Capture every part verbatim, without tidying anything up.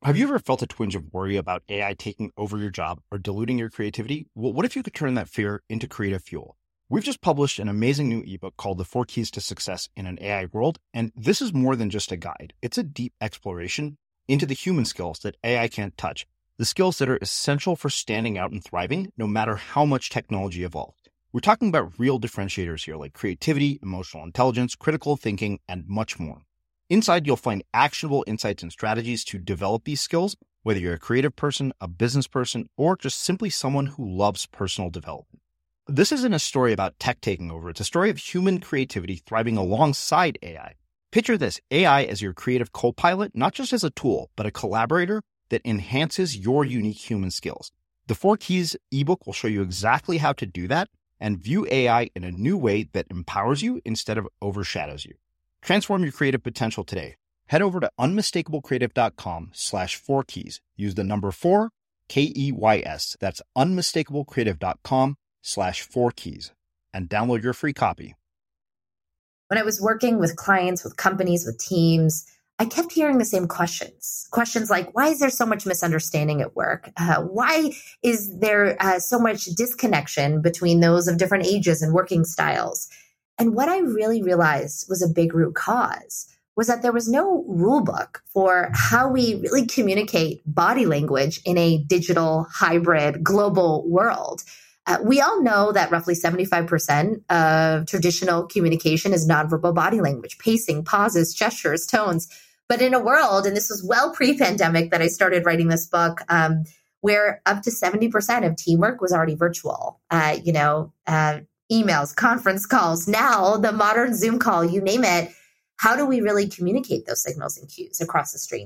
Have you ever felt a twinge of worry about A I taking over your job or diluting your creativity? Well, what if you could turn that fear into creative fuel? We've just published an amazing new ebook called The Four Keys to Success in an A I World, and this is more than just a guide. It's a deep exploration into the human skills that A I can't touch, the skills that are essential for standing out and thriving, no matter how much technology evolves. We're talking about real differentiators here, like creativity, emotional intelligence, critical thinking, and much more. Inside, you'll find actionable insights and strategies to develop these skills, whether you're a creative person, a business person, or just simply someone who loves personal development. This isn't a story about tech taking over. It's a story of human creativity thriving alongside A I. Picture this, A I as your creative co-pilot, not just as a tool, but a collaborator that enhances your unique human skills. The Four Keys ebook will show you exactly how to do that and view A I in a new way that empowers you instead of overshadows you. Transform your creative potential today. Head over to unmistakablecreative.com slash four keys. Use the number four, K E Y S. That's unmistakablecreative.com slash four keys and download your free copy. When I was working with clients, with companies, with teams, I kept hearing the same questions. Questions like, why is there so much misunderstanding at work? Uh, why is there uh, so much disconnection between those of different ages and working styles? And what I really realized was a big root cause was that there was no rule book for how we really communicate body language in a digital, hybrid, global world. Uh, we all know that roughly seventy-five percent of traditional communication is nonverbal body language, pacing, pauses, gestures, tones. But in a world, and this was well pre-pandemic that I started writing this book, um, where up to seventy percent of teamwork was already virtual, uh, you know, uh, emails, conference calls, now the modern Zoom call, you name it. How do we really communicate those signals and cues across the stream?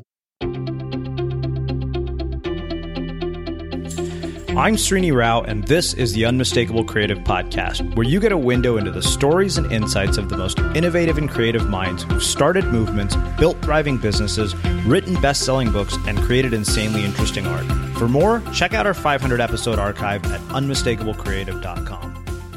I'm Srini Rao, and this is the Unmistakable Creative Podcast, where you get a window into the stories and insights of the most innovative and creative minds who've started movements, built thriving businesses, written best-selling books, and created insanely interesting art. For more, check out our five hundred episode archive at unmistakable creative dot com.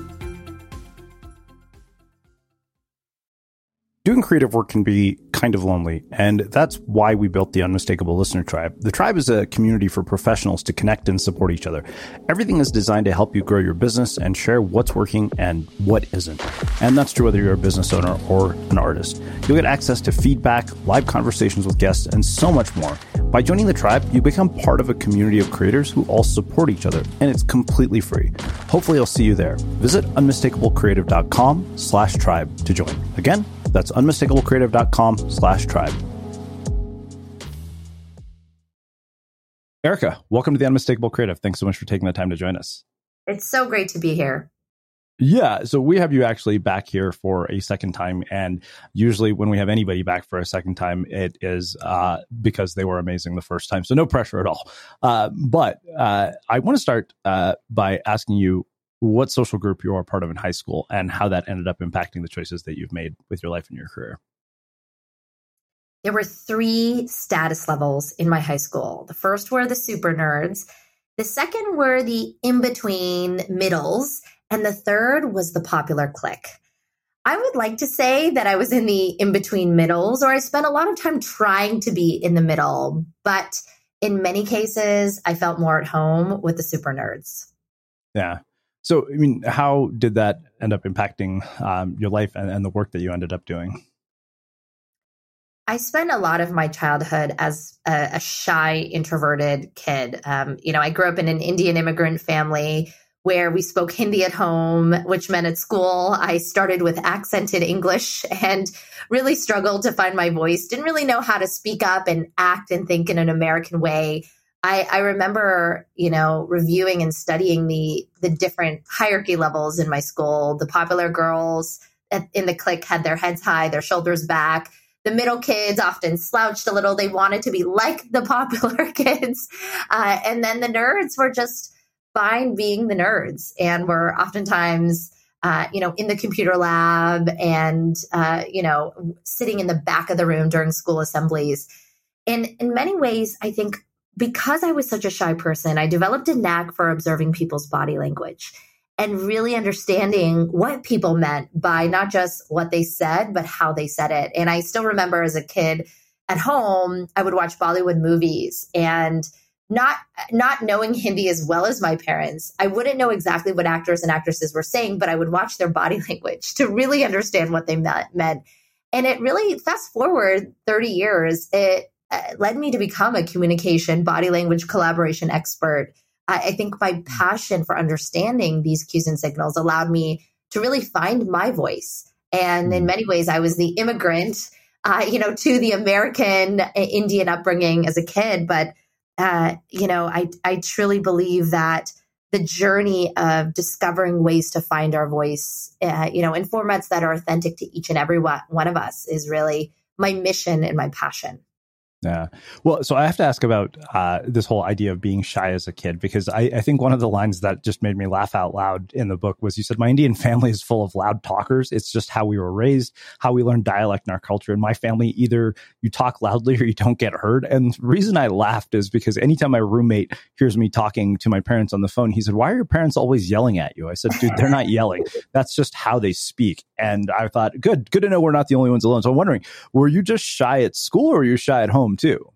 Doing creative work can be kind of lonely, and that's why we built the Unmistakable Listener Tribe. The tribe is a community for professionals to connect and support each other. Everything is designed to help you grow your business and share what's working and what isn't. And that's true whether you're a business owner or an artist. You'll get access to feedback, live conversations with guests, and so much more. By joining the tribe, you become part of a community of creators who all support each other, and it's completely free. Hopefully I'll see you there. Visit unmistakablecreative.com slash tribe to join. Again, that's unmistakablecreative.com slash tribe. Erica, welcome to the Unmistakable Creative. Thanks so much for taking the time to join us. It's so great to be here. Yeah, so we have you actually back here for a second time. And usually when we have anybody back for a second time, it is uh, because they were amazing the first time. So no pressure at all. Uh, but uh, I want to start uh, by asking you what social group you are part of in high school and how that ended up impacting the choices that you've made with your life and your career. There were three status levels in my high school. The first were the super nerds. The second were the in-between middles. And the third was the popular clique. I would like to say that I was in the in-between middles, or I spent a lot of time trying to be in the middle. But in many cases, I felt more at home with the super nerds. Yeah. So, I mean, how did that end up impacting um, your life and, and the work that you ended up doing? I spent a lot of my childhood as a, a shy, introverted kid. Um, you know, I grew up in an Indian immigrant family where we spoke Hindi at home, which meant at school I started with accented English and really struggled to find my voice. Didn't really know how to speak up and act and think in an American way. I, I remember, you know, reviewing and studying the the different hierarchy levels in my school. The popular girls in the clique had their heads high, their shoulders back. The middle kids often slouched a little. They wanted to be like the popular kids. Uh, and then the nerds were just fine being the nerds and were oftentimes, uh, you know, in the computer lab and, uh, you know, sitting in the back of the room during school assemblies. And in many ways, I think because I was such a shy person, I developed a knack for observing people's body language and really understanding what people meant by not just what they said, but how they said it. And I still remember as a kid at home, I would watch Bollywood movies, and not not knowing Hindi as well as my parents, I wouldn't know exactly what actors and actresses were saying, but I would watch their body language to really understand what they meant. meant. And it really, fast forward thirty years, it uh, led me to become a communication, body language, collaboration expert. I, I think my passion for understanding these cues and signals allowed me to really find my voice. And in many ways, I was the immigrant, uh, you know, to the American uh, Indian upbringing as a kid. But, uh, you know, I, I truly believe that the journey of discovering ways to find our voice, uh, you know, in formats that are authentic to each and every one, one of us is really my mission and my passion. Yeah. Well, so I have to ask about uh, this whole idea of being shy as a kid, because I, I think one of the lines that just made me laugh out loud in the book was you said, my Indian family is full of loud talkers. It's just how we were raised, how we learned dialect in our culture. In my family, either you talk loudly or you don't get heard. And the reason I laughed is because anytime my roommate hears me talking to my parents on the phone, he said, why are your parents always yelling at you? I said, dude, they're not yelling. That's just how they speak. And I thought, good, good to know we're not the only ones alone. So I'm wondering, were you just shy at school or were you shy at home too?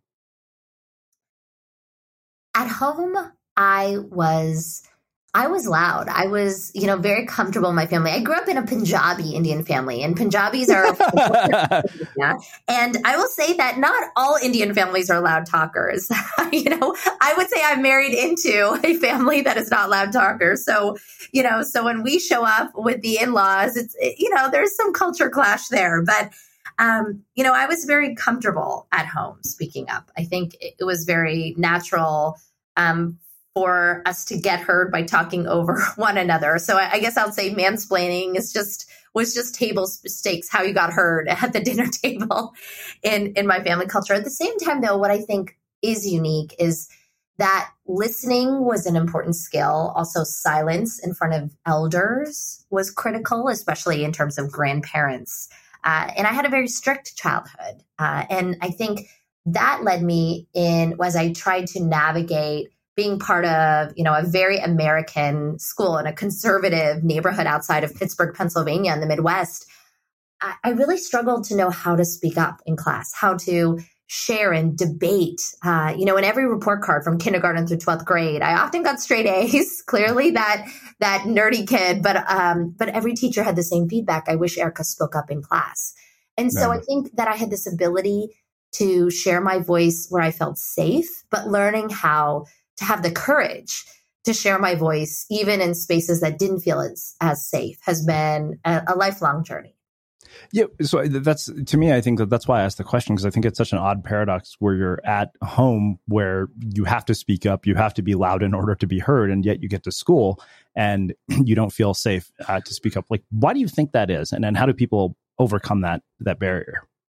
At home, I was, I was loud. I was, you know, very comfortable in my family. I grew up in a Punjabi Indian family, and Punjabis are, yeah. And I will say that not all Indian families are loud talkers. You know, I would say I'm married into a family that is not loud talkers. So, you know, so when we show up with the in-laws, it's, you know, there's some culture clash there, but Um, you know, I was very comfortable at home speaking up. I think it was very natural um, for us to get heard by talking over one another. So I, I guess I'll say mansplaining is just was just table stakes, how you got heard at the dinner table in, in my family culture. At the same time, though, what I think is unique is that listening was an important skill. Also, silence in front of elders was critical, especially in terms of grandparents. Uh, and I had a very strict childhood. Uh, and I think that led me in, as I tried to navigate being part of, you know, a very American school in a conservative neighborhood outside of Pittsburgh, Pennsylvania in the Midwest. I, I really struggled to know how to speak up in class, how to share and debate. Uh, you know, in every report card from kindergarten through twelfth grade, I often got straight A's, clearly that that nerdy kid, but um, but every teacher had the same feedback. I wish Erica spoke up in class. And so no. I think that I had this ability to share my voice where I felt safe, but learning how to have the courage to share my voice, even in spaces that didn't feel as, as safe, has been a, a lifelong journey. Yeah, so that's, to me, I think that that's why I asked the question, because I think it's such an odd paradox where you're at home where you have to speak up, you have to be loud in order to be heard, and yet you get to school and you don't feel safe uh, to speak up. Like, why do you think that is? And then how do people overcome that that barrier?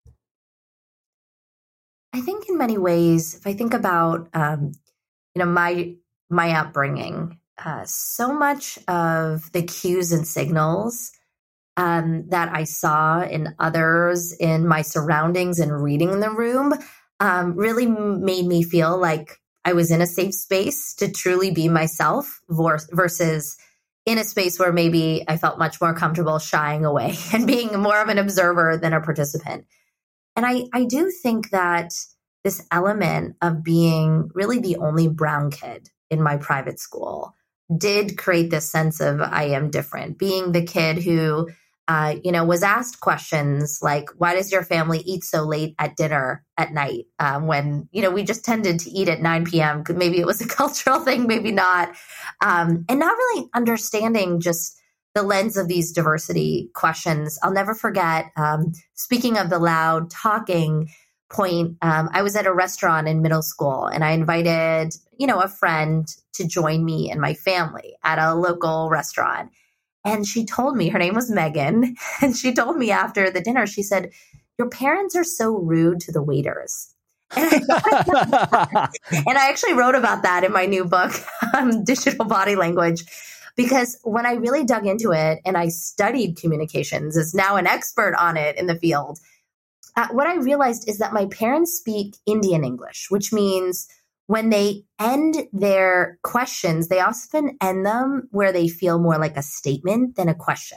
I think in many ways, if I think about, um, you know, my my upbringing, uh, so much of the cues and signals Um, that I saw in others, in my surroundings and reading in the room, um, really made me feel like I was in a safe space to truly be myself versus in a space where maybe I felt much more comfortable shying away and being more of an observer than a participant. And I, I do think that this element of being really the only brown kid in my private school did create this sense of I am different, being the kid who Uh, you know, was asked questions like, why does your family eat so late at dinner at night um, when, you know, we just tended to eat at nine p.m. Maybe it was a cultural thing, maybe not. Um, and not really understanding just the lens of these diversity questions. I'll never forget, um, speaking of the loud talking point, um, I was at a restaurant in middle school and I invited, you know, a friend to join me and my family at a local restaurant. And she told me, her name was Megan, and she told me after the dinner, she said, your parents are so rude to the waiters. And I, and I actually wrote about that in my new book, um, Digital Body Language, because when I really dug into it and I studied communications, as now an expert on it in the field, uh, what I realized is that my parents speak Indian English, which means when they end their questions, they often end them where they feel more like a statement than a question.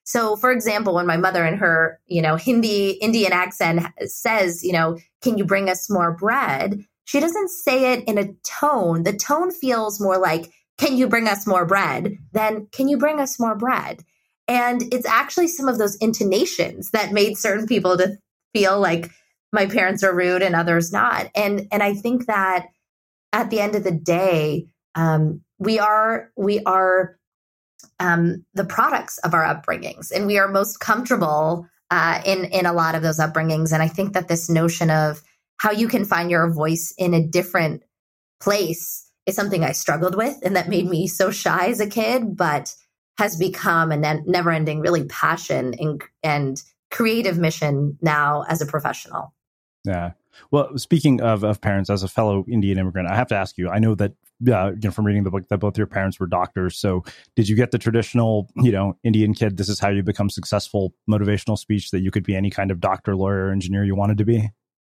So, for example, when my mother in her, you know, Hindi, Indian accent says, you know, can you bring us more bread? She doesn't say it in a tone. The tone feels more like, can you bring us more bread? Than, can you bring us more bread? And it's actually some of those intonations that made certain people to feel like my parents are rude and others not. And, and I think that at the end of the day, um, we are, we are um, the products of our upbringings, and we are most comfortable uh, in, in a lot of those upbringings. And I think that this notion of how you can find your voice in a different place is something I struggled with, and that made me so shy as a kid, but has become a ne- never-ending really passion and, and creative mission now as a professional. Yeah. Well, speaking of, of parents, as a fellow Indian immigrant, I have to ask you, I know that, uh, you know, from reading the book that both your parents were doctors. So did you get the traditional, you know, Indian kid, this is how you become successful motivational speech that you could be any kind of doctor, lawyer, engineer you wanted to be?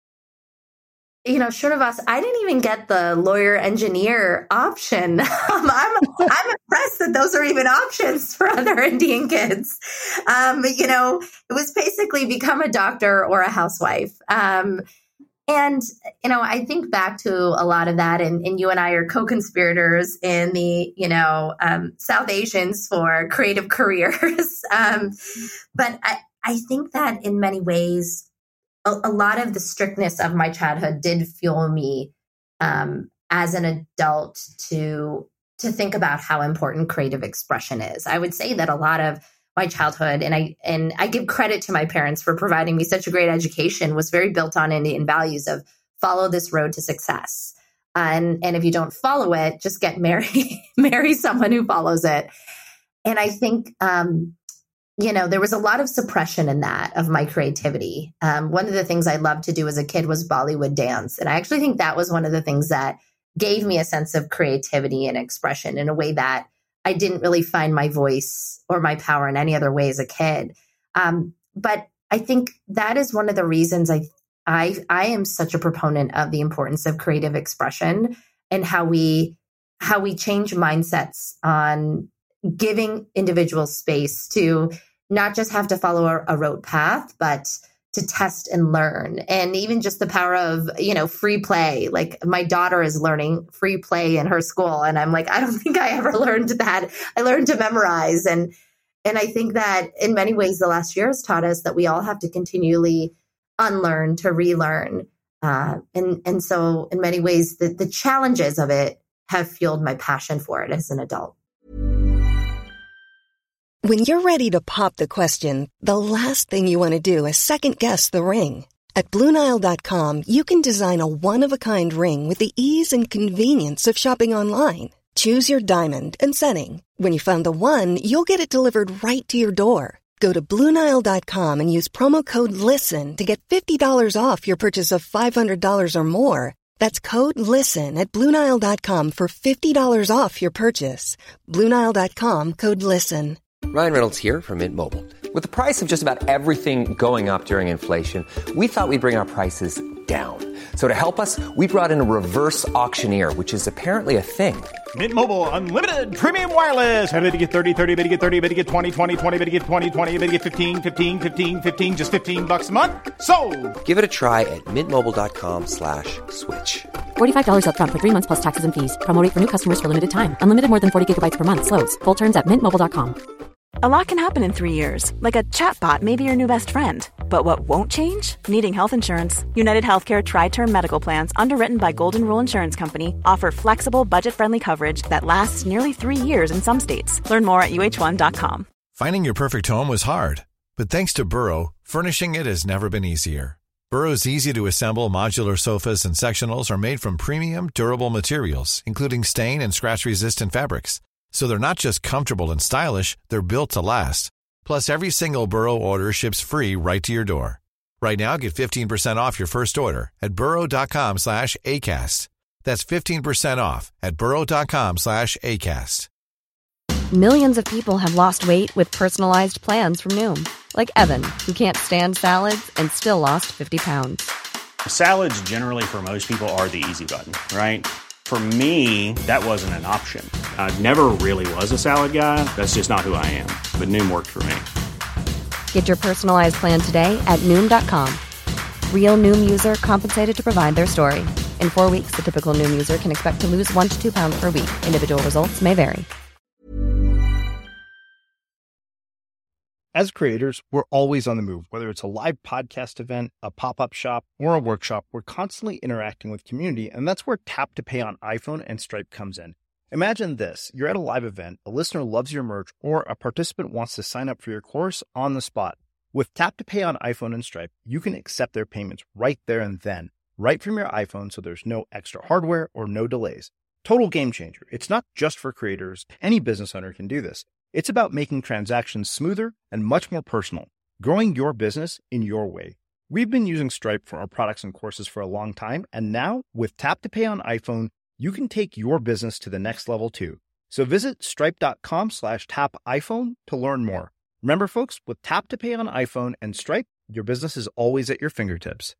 You know, Srinivas, I didn't even get the lawyer engineer option. Um, I'm I'm impressed that those are even options for other Indian kids. Um, you know, it was basically become a doctor or a housewife. Um, and, you know, I think back to a lot of that, and, and you and I are co-conspirators in the, you know, um, South Asians for creative careers. um, but I, I think that in many ways, a lot of the strictness of my childhood did fuel me um, as an adult to to think about how important creative expression is. I would say that a lot of my childhood, and I and I give credit to my parents for providing me such a great education, was very built on Indian values of follow this road to success. And and if you don't follow it, just get married, marry someone who follows it. And I think um, you know, there was a lot of suppression in that of my creativity. Um, one of the things I loved to do as a kid was Bollywood dance. And I actually think that was one of the things that gave me a sense of creativity and expression in a way that I didn't really find my voice or my power in any other way as a kid. Um, but I think that is one of the reasons I, I, I am such a proponent of the importance of creative expression and how we, how we change mindsets on giving individuals space to not just have to follow a, a rote path, but to test and learn. And even just the power of, you know, free play. Like my daughter is learning free play in her school. And I'm like, I don't think I ever learned that. I learned to memorize. And, and I think that in many ways, the last year has taught us that we all have to continually unlearn to relearn. Uh, and, and so in many ways, the, the challenges of it have fueled my passion for it as an adult. When you're ready to pop the question, the last thing you want to do is second-guess the ring. At Blue Nile dot com, you can design a one-of-a-kind ring with the ease and convenience of shopping online. Choose your diamond and setting. When you find the one, you'll get it delivered right to your door. Go to Blue Nile dot com and use promo code LISTEN to get fifty dollars off your purchase of five hundred dollars or more. That's code LISTEN at Blue Nile dot com for fifty dollars off your purchase. Blue Nile dot com, code LISTEN. Ryan Reynolds here from Mint Mobile. With the price of just about everything going up during inflation, we thought we'd bring our prices down. So to help us, we brought in a reverse auctioneer, which is apparently a thing. Mint Mobile Unlimited Premium Wireless. How to get thirty, thirty, how to get thirty, how to get twenty, twenty, twenty, how to get twenty, twenty, how to get fifteen, fifteen, fifteen, fifteen, just fifteen bucks a month? Sold! Give it a try at mintmobile.com slash switch. forty-five dollars up front for three months plus taxes and fees. Promo rate for new customers for limited time. Unlimited more than forty gigabytes per month. Slows full terms at mint mobile dot com. A lot can happen in three years, like a chatbot may be your new best friend. But what won't change? Needing health insurance. United Healthcare Tri-Term Medical Plans, underwritten by Golden Rule Insurance Company, offer flexible, budget-friendly coverage that lasts nearly three years in some states. Learn more at U H one dot com. Finding your perfect home was hard, but thanks to Burrow, furnishing it has never been easier. Burrow's easy-to-assemble modular sofas and sectionals are made from premium, durable materials, including stain and scratch-resistant fabrics. So they're not just comfortable and stylish, they're built to last. Plus, every single Burrow order ships free right to your door. Right now, get fifteen percent off your first order at burrow.com slash ACAST. That's fifteen percent off at burrow.com slash ACAST. Millions of people have lost weight with personalized plans from Noom. Like Evan, who can't stand salads and still lost fifty pounds. Salads generally for most people are the easy button, right? For me, that wasn't an option. I never really was a salad guy. That's just not who I am. But Noom worked for me. Get your personalized plan today at Noom dot com. Real Noom user compensated to provide their story. In four weeks, the typical Noom user can expect to lose one to two pounds per week. Individual results may vary. As creators, we're always on the move. Whether it's a live podcast event, a pop-up shop, or a workshop, we're constantly interacting with community, and that's where Tap to Pay on iPhone and Stripe comes in. Imagine this. You're at a live event, a listener loves your merch, or a participant wants to sign up for your course on the spot. With Tap to Pay on iPhone and Stripe, you can accept their payments right there and then, right from your iPhone, so there's no extra hardware or no delays. Total game changer. It's not just for creators. Any business owner can do this. It's about making transactions smoother and much more personal, growing your business in your way. We've been using Stripe for our products and courses for a long time, and now with Tap to Pay on iPhone, you can take your business to the next level too. So visit stripe.com slash tap iPhone to learn more. Remember, folks, with Tap to Pay on iPhone and Stripe, your business is always at your fingertips.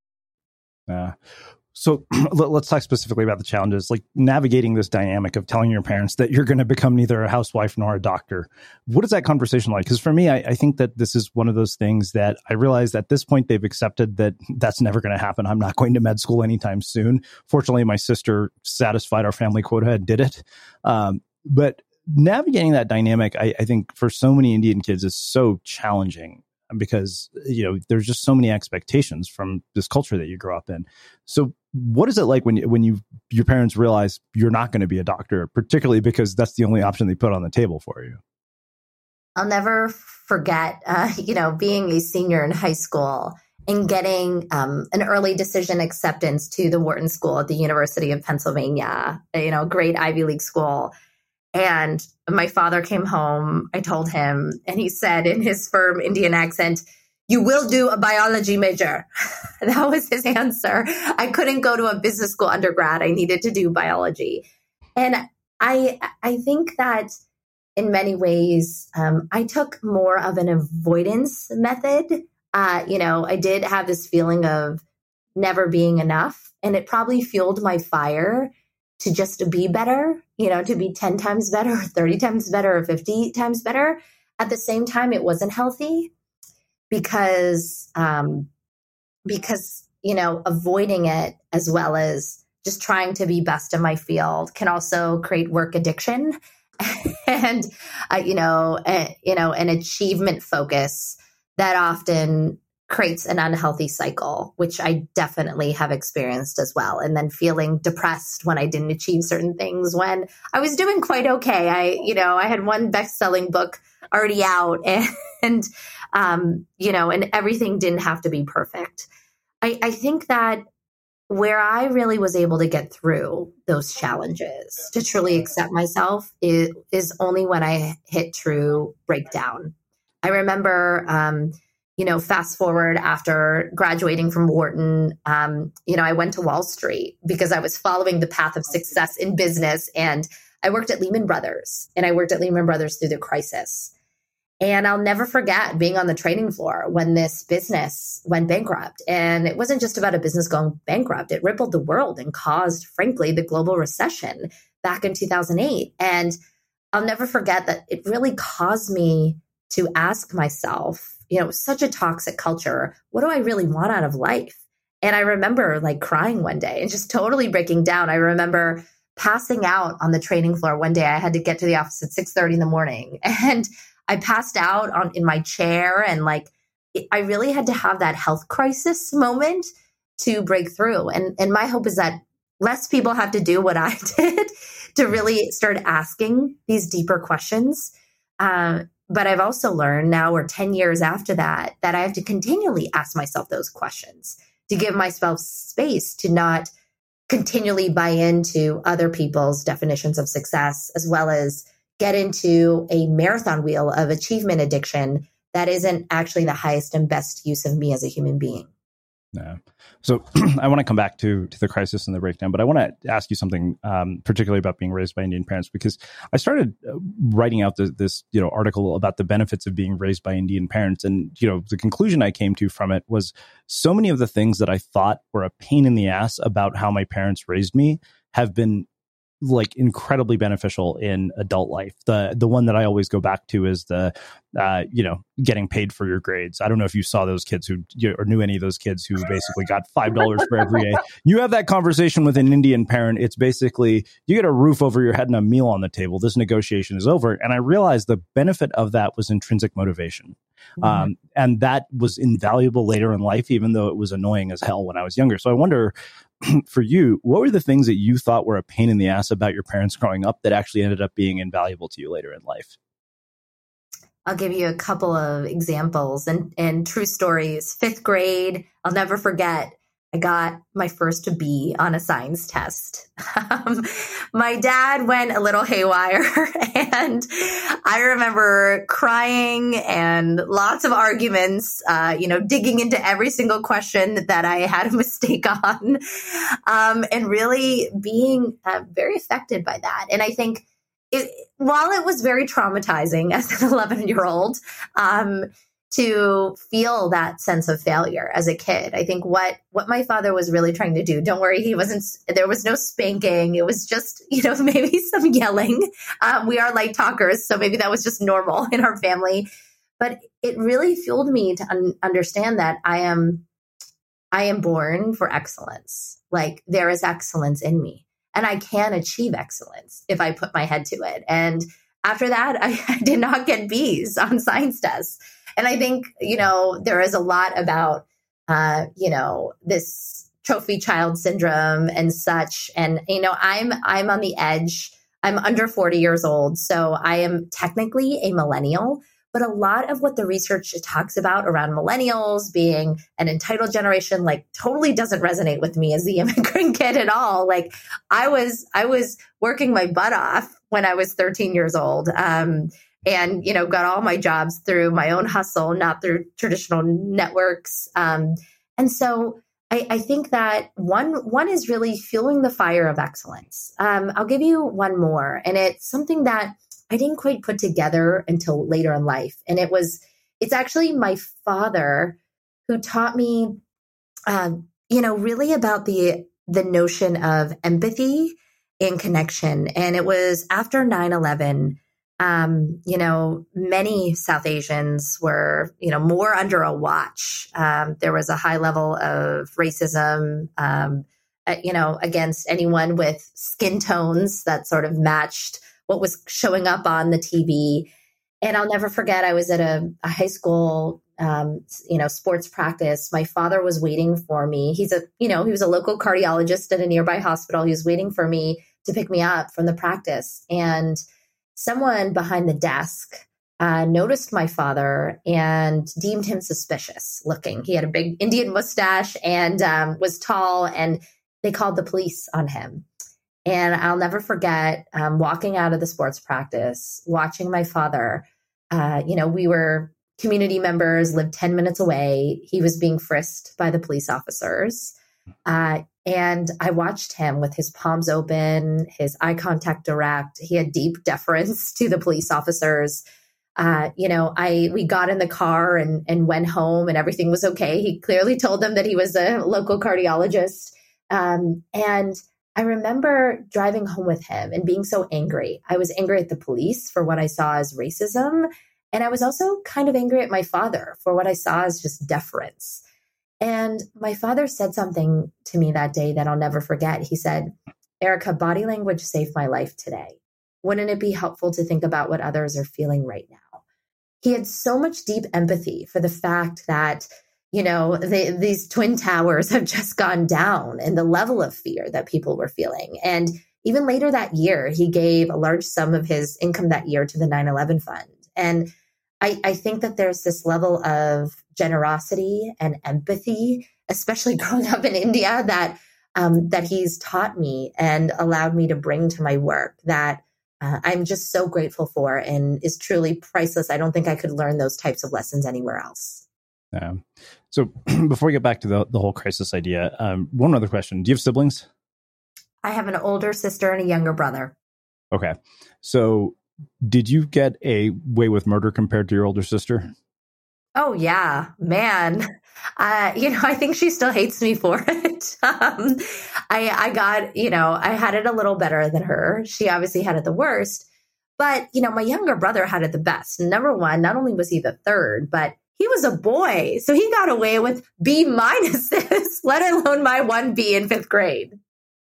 Uh, so let's talk specifically about the challenges, like navigating this dynamic of telling your parents that you're going to become neither a housewife nor a doctor. What is that conversation like? Because for me, I, I think that this is one of those things that I realize at this point they've accepted that that's never going to happen. I'm not going to med school anytime soon. Fortunately, my sister satisfied our family quota and did it. Um, but navigating that dynamic, I, I think for so many Indian kids is so challenging, because, you know, there's just so many expectations from this culture that you grow up in. So what is it like when, when you, your parents realize you're not going to be a doctor, particularly because that's the only option they put on the table for you? I'll never forget, uh, you know, being a senior in high school and getting um, an early decision acceptance to the Wharton School at the University of Pennsylvania, you know, great Ivy League school. And my father came home, I told him, and he said in his firm Indian accent, "You will do a biology major." That was his answer. I couldn't go to a business school undergrad. I needed to do biology. And I I think that in many ways, um, I took more of an avoidance method. Uh, you know, I did have this feeling of never being enough, and it probably fueled my fire to just be better, you know, to be ten times better, or thirty times better, or fifty times better. At the same time, it wasn't healthy because, um, because, you know, avoiding it as well as just trying to be best in my field can also create work addiction and, uh, you know, uh, you know, an achievement focus that often creates an unhealthy cycle, which I definitely have experienced as well. And then feeling depressed when I didn't achieve certain things when I was doing quite okay. I, you know, I had one best-selling book already out and, and um, you know, and everything didn't have to be perfect. I, I think that where I really was able to get through those challenges to truly accept myself is, is only when I hit true breakdown. I remember, um, you know, fast forward after graduating from Wharton, um, you know, I went to Wall Street because I was following the path of success in business. And I worked at Lehman Brothers and I worked at Lehman Brothers through the crisis. And I'll never forget being on the trading floor when this business went bankrupt. And it wasn't just about a business going bankrupt. It rippled the world and caused, frankly, the global recession back in two thousand eight. And I'll never forget that it really caused me to ask myself, you know, such a toxic culture. What do I really want out of life? And I remember like crying one day and just totally breaking down. I remember passing out on the trading floor one day. I had to get to the office at six thirty in the morning and I passed out on in my chair. And like, it, I really had to have that health crisis moment to break through. And, and my hope is that less people have to do what I did to really start asking these deeper questions. Uh, But I've also learned now, we're ten years after that, that I have to continually ask myself those questions to give myself space to not continually buy into other people's definitions of success, as well as get into a marathon wheel of achievement addiction that isn't actually the highest and best use of me as a human being. Yeah. So I want to come back to to the crisis and the breakdown, but I want to ask you something, um, particularly about being raised by Indian parents, because I started writing out the, this, you know, article about the benefits of being raised by Indian parents, and you know, the conclusion I came to from it was so many of the things that I thought were a pain in the ass about how my parents raised me have been like incredibly beneficial in adult life. The the one that I always go back to is the, uh, you know, getting paid for your grades. I don't know if you saw those kids who, or knew any of those kids who basically got five dollars for every A. You have that conversation with an Indian parent. It's basically, you get a roof over your head and a meal on the table. This negotiation is over. And I realized the benefit of that was intrinsic motivation. Mm-hmm. Um, and that was invaluable later in life, even though it was annoying as hell when I was younger. So I wonder, for you, what were the things that you thought were a pain in the ass about your parents growing up that actually ended up being invaluable to you later in life? I'll give you a couple of examples and, and true stories. Fifth grade, I'll never forget, I got my first B on a science test. Um, my dad went a little haywire, and I remember crying and lots of arguments, uh, you know, digging into every single question that I had a mistake on, um, and really being uh, very affected by that. And I think it, while it was very traumatizing as an eleven-year-old, um, to feel that sense of failure as a kid. I think what, what my father was really trying to do, don't worry, he wasn't, there was no spanking. It was just, you know, maybe some yelling. Um, we are light talkers, so maybe that was just normal in our family. But it really fueled me to un- understand that I am, I am born for excellence. Like, there is excellence in me, and I can achieve excellence if I put my head to it. And after that, I, I did not get B's on science tests. And I think, you know, there is a lot about, uh, you know, this trophy child syndrome and such. And, you know, I'm, I'm on the edge. I'm under forty years old. So I am technically a millennial, but a lot of what the research talks about around millennials being an entitled generation, like, totally doesn't resonate with me as the immigrant kid at all. Like, I was, I was working my butt off when I was thirteen years old. Um, And, you know, got all my jobs through my own hustle, not through traditional networks. Um, and so I, I think that one one is really fueling the fire of excellence. Um, I'll give you one more, and it's something that I didn't quite put together until later in life. And it was, it's actually my father who taught me, um, you know, really about the the notion of empathy and connection. And it was after nine eleven. Um, you know, many South Asians were, you know, more under a watch. Um, there was a high level of racism, um, uh, you know, against anyone with skin tones that sort of matched what was showing up on the T V. And I'll never forget, I was at a, a high school, um, you know, sports practice. My father was waiting for me. He's a, you know, he was a local cardiologist at a nearby hospital. He was waiting for me to pick me up from the practice. And someone behind the desk uh, noticed my father and deemed him suspicious looking. He had a big Indian mustache and um, was tall, and they called the police on him. And I'll never forget um, walking out of the sports practice, watching my father. Uh, you know, we were community members, lived ten minutes away. He was being frisked by the police officers. Uh, And I watched him with his palms open, his eye contact direct. He had deep deference to the police officers. Uh, you know, I we got in the car and, and went home, and everything was okay. He clearly told them that he was a local cardiologist. Um, and I remember driving home with him and being so angry. I was angry at the police for what I saw as racism. And I was also kind of angry at my father for what I saw as just deference. And my father said something to me that day that I'll never forget. He said, "Erica, body language saved my life today. Wouldn't it be helpful to think about what others are feeling right now?" He had so much deep empathy for the fact that, you know, they, these twin towers have just gone down, and the level of fear that people were feeling. And even later that year, he gave a large sum of his income that year to the nine eleven fund. And I, I think that there's this level of generosity and empathy, especially growing up in India, that um, that he's taught me and allowed me to bring to my work that uh, I'm just so grateful for, and is truly priceless. I don't think I could learn those types of lessons anywhere else. Yeah. So before we get back to the, the whole crisis idea, um, one other question. Do you have siblings? I have an older sister and a younger brother. Okay. So did you get a way with murder compared to your older sister? Oh, yeah, man. Uh, you know, I think she still hates me for it. um, I, I got, you know, I had it a little better than her. She obviously had it the worst. But, you know, my younger brother had it the best. Number one, not only was he the third, but he was a boy. So he got away with B minuses, let alone my one B in fifth grade.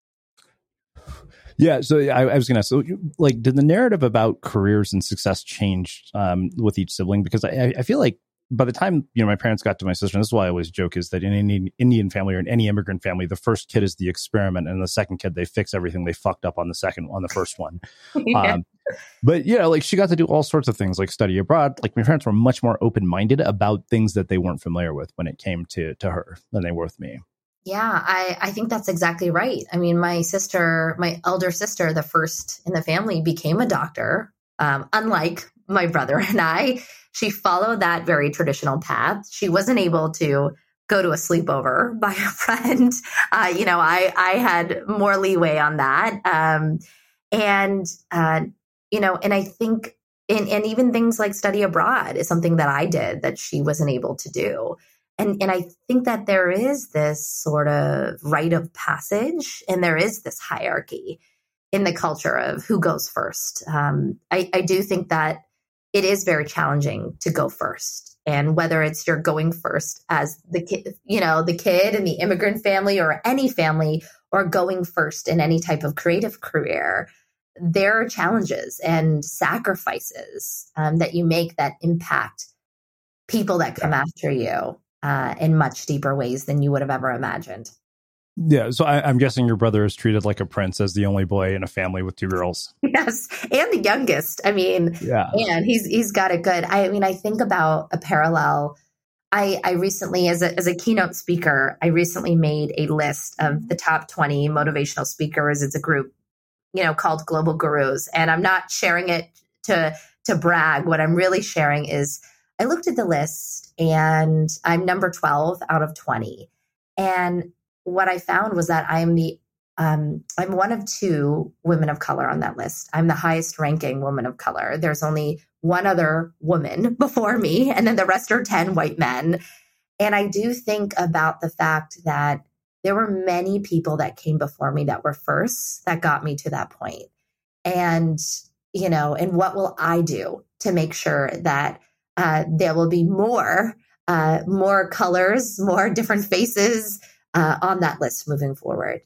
Yeah. So I, I was going to ask, so like, did the narrative about careers and success change um, with each sibling? Because I, I feel like by the time, you know, my parents got to my sister, and this is why I always joke, is that in any Indian family or in any immigrant family, the first kid is the experiment, and the second kid, they fix everything they fucked up on the second, on the first one. yeah. Um, but, you know, like she got to do all sorts of things like study abroad. Like my parents were much more open-minded about things that they weren't familiar with when it came to, to her than they were with me. Yeah, I, I think that's exactly right. I mean, my sister, my elder sister, the first in the family, became a doctor, um, unlike my brother and I. She followed that very traditional path. She wasn't able to go to a sleepover by a friend. Uh, you know, I, I had more leeway on that. Um, and, uh, you know, and I think, and, and even things like study abroad is something that I did that she wasn't able to do. And, and I think that there is this sort of rite of passage, and there is this hierarchy in the culture of who goes first. Um, I, I do think that it is very challenging to go first. And whether it's you're going first as the kid, you know, the kid in the immigrant family or any family, or going first in any type of creative career, there are challenges and sacrifices um, that you make that impact people that come after you uh, in much deeper ways than you would have ever imagined. Yeah, so I, I'm guessing your brother is treated like a prince as the only boy in a family with two girls. Yes, and the youngest. I mean, yeah, and he's he's got it good. I mean, I think about a parallel. I, I recently, as a as a keynote speaker, I recently made a list of the top twenty motivational speakers. It's a group, you know, called Global Gurus, and I'm not sharing it to to brag. What I'm really sharing is I looked at the list, and I'm number twelve out of twenty, and what I found was that I'm the um, I'm one of two women of color on that list. I'm the highest ranking woman of color. There's only one other woman before me, and then the rest are ten white men. And I do think about the fact that there were many people that came before me that were first that got me to that point. And, you know, and what will I do to make sure that uh, there will be more, uh, more colors, more different faces, Uh, on that list moving forward.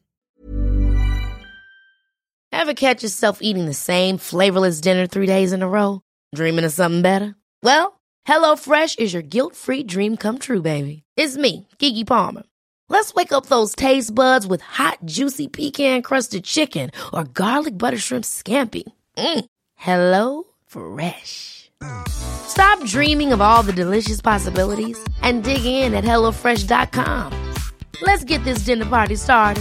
Ever catch yourself eating the same flavorless dinner three days in a row? Dreaming of something better? Well, HelloFresh is your guilt-free dream come true, baby. It's me, Keke Palmer. Let's wake up those taste buds with hot, juicy pecan-crusted chicken or garlic butter shrimp scampi. Mm. Hello Fresh. Stop dreaming of all the delicious possibilities and dig in at hello fresh dot com. Let's get this dinner party started.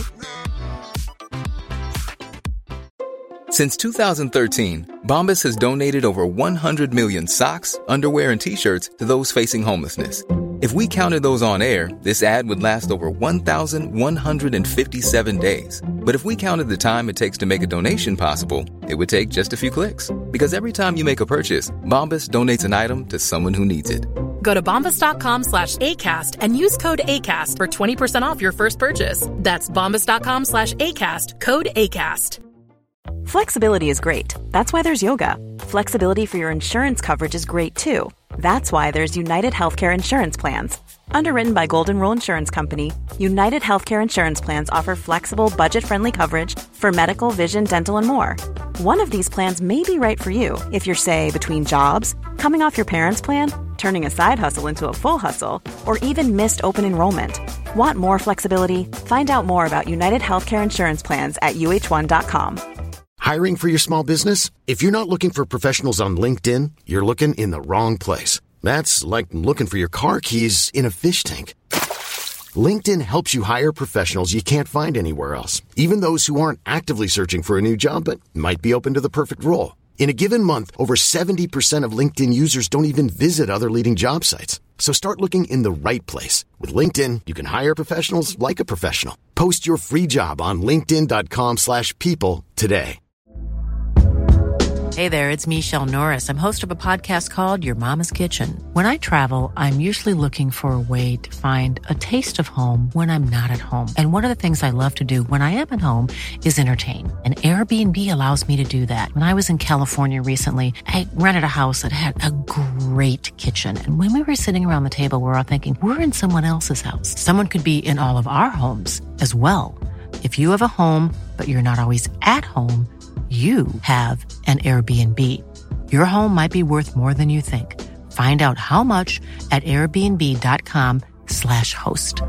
Since two thousand thirteen, Bombas has donated over one hundred million socks, underwear, and T-shirts to those facing homelessness. If we counted those on air, this ad would last over one thousand one hundred fifty-seven days. But if we counted the time it takes to make a donation possible, it would take just a few clicks. Because every time you make a purchase, Bombas donates an item to someone who needs it. Go to bombas.com slash ACAST and use code ACAST for twenty percent off your first purchase. That's bombas.com slash ACAST, code ACAST. Flexibility is great. That's why there's yoga. Flexibility for your insurance coverage is great too. That's why there's United Healthcare Insurance Plans. Underwritten by Golden Rule Insurance Company, United Healthcare Insurance Plans offer flexible, budget-friendly coverage for medical, vision, dental, and more. One of these plans may be right for you if you're, say, between jobs, coming off your parents' plan, turning a side hustle into a full hustle, or even missed open enrollment. Want more flexibility? Find out more about United Healthcare Insurance Plans at U H one dot com. Hiring for your small business? If you're not looking for professionals on LinkedIn, you're looking in the wrong place. That's like looking for your car keys in a fish tank. LinkedIn helps you hire professionals you can't find anywhere else, even those who aren't actively searching for a new job but might be open to the perfect role. In a given month, over seventy percent of LinkedIn users don't even visit other leading job sites. So start looking in the right place. With LinkedIn, you can hire professionals like a professional. Post your free job on linkedin.com slash people today. Hey there, it's Michelle Norris. I'm host of a podcast called Your Mama's Kitchen. When I travel, I'm usually looking for a way to find a taste of home when I'm not at home. And one of the things I love to do when I am at home is entertain. And Airbnb allows me to do that. When I was in California recently, I rented a house that had a great kitchen. And when we were sitting around the table, we were all thinking, we're in someone else's house. Someone could be in all of our homes as well. If you have a home, but you're not always at home, you have an Airbnb. Your home might be worth more than you think. Find out how much at airbnb.com slash host.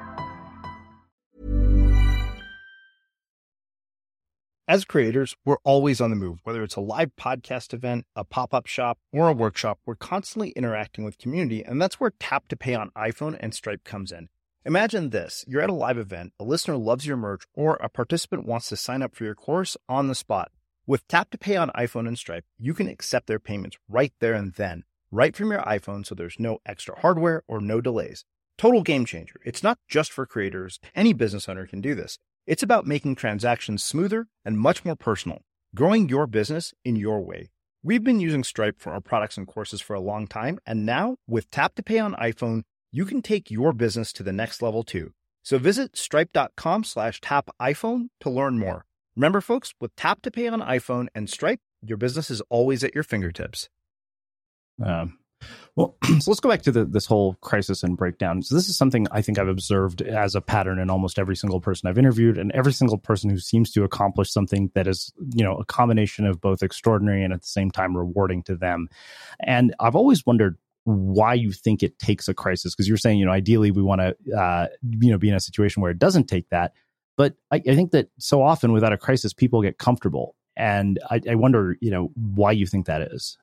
As creators, we're always on the move. Whether it's a live podcast event, a pop-up shop, or a workshop, we're constantly interacting with community, and that's where Tap to Pay on iPhone and Stripe comes in. Imagine this. You're at a live event, a listener loves your merch, or a participant wants to sign up for your course on the spot. With Tap to Pay on iPhone and Stripe, you can accept their payments right there and then, right from your iPhone, so there's no extra hardware or no delays. Total game changer. It's not just for creators. Any business owner can do this. It's about making transactions smoother and much more personal, growing your business in your way. We've been using Stripe for our products and courses for a long time, and now with Tap to Pay on iPhone, you can take your business to the next level too. So visit stripe.com slash tap iPhone to learn more. Remember, folks, with Tap to Pay on iPhone and Stripe, your business is always at your fingertips. Um, well, so let's go back to the, this whole crisis and breakdown. So this is something I think I've observed as a pattern in almost every single person I've interviewed, and every single person who seems to accomplish something that is, you know, a combination of both extraordinary and at the same time rewarding to them. And I've always wondered why you think it takes a crisis, because you're saying, you know, ideally we want to, uh, you know, be in a situation where it doesn't take that. But I, I think that so often without a crisis, people get comfortable. And I, I wonder, you know, why you think that is.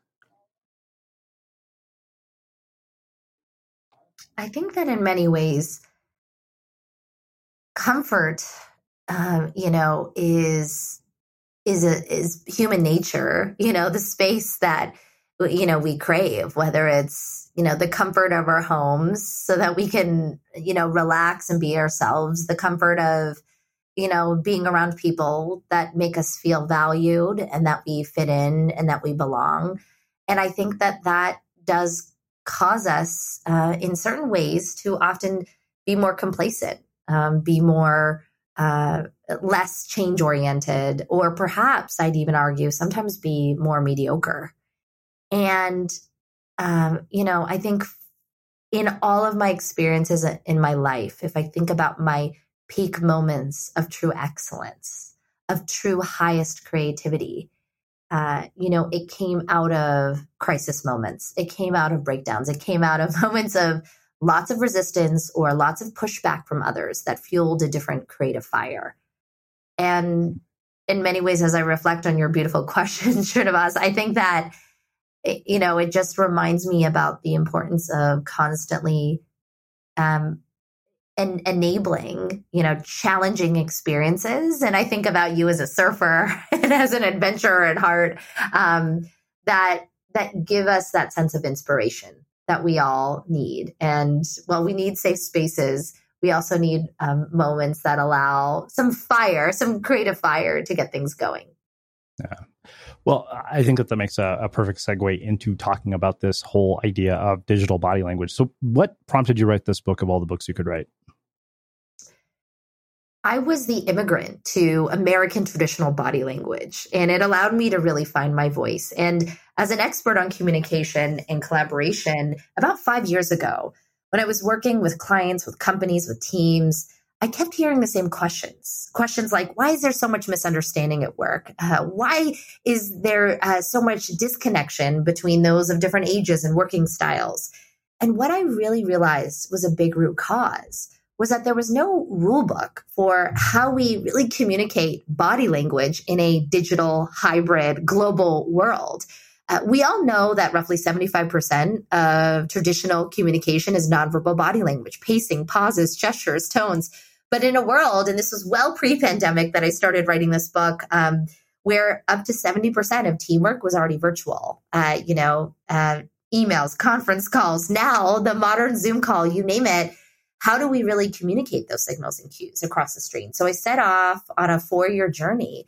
I think that in many ways, comfort, um, you know, is is a, is human nature. You know, the space that, you know, we crave, whether it's, you know, the comfort of our homes so that we can, you know, relax and be ourselves, the comfort of, you know, being around people that make us feel valued and that we fit in and that we belong. And I think that that does cause us uh, in certain ways to often be more complacent, um, be more uh, less change oriented, or perhaps I'd even argue sometimes be more mediocre. And, um, you know, I think in all of my experiences in my life, if I think about my peak moments of true excellence, of true highest creativity, uh, you know, it came out of crisis moments. It came out of breakdowns. It came out of moments of lots of resistance or lots of pushback from others that fueled a different creative fire. And in many ways, as I reflect on your beautiful question, Srinivas, I think that, it, you know, it just reminds me about the importance of constantly um, en- enabling, you know, challenging experiences. And I think about you as a surfer and as an adventurer at heart, um, that that give us that sense of inspiration that we all need. And while we need safe spaces, we also need um, moments that allow some fire, some creative fire to get things going. Yeah. Well, I think that that makes a, a perfect segue into talking about this whole idea of digital body language. So what prompted you to write this book of all the books you could write? I was the immigrant to American traditional body language, and it allowed me to really find my voice. And as an expert on communication and collaboration, about five years ago, when I was working with clients, with companies, with teams, I kept hearing the same questions. Questions like, why is there so much misunderstanding at work? Uh, why is there uh, so much disconnection between those of different ages and working styles? And what I really realized was a big root cause was that there was no rule book for how we really communicate body language in a digital, hybrid, global world. Uh, we all know that roughly seventy-five percent of traditional communication is nonverbal body language, pacing, pauses, gestures, tones. But in a world, and this was well pre-pandemic that I started writing this book, um, where up to seventy percent of teamwork was already virtual, uh, you know, uh, emails, conference calls, now the modern Zoom call, you name it. How do we really communicate those signals and cues across the screen? So I set off on a four-year journey.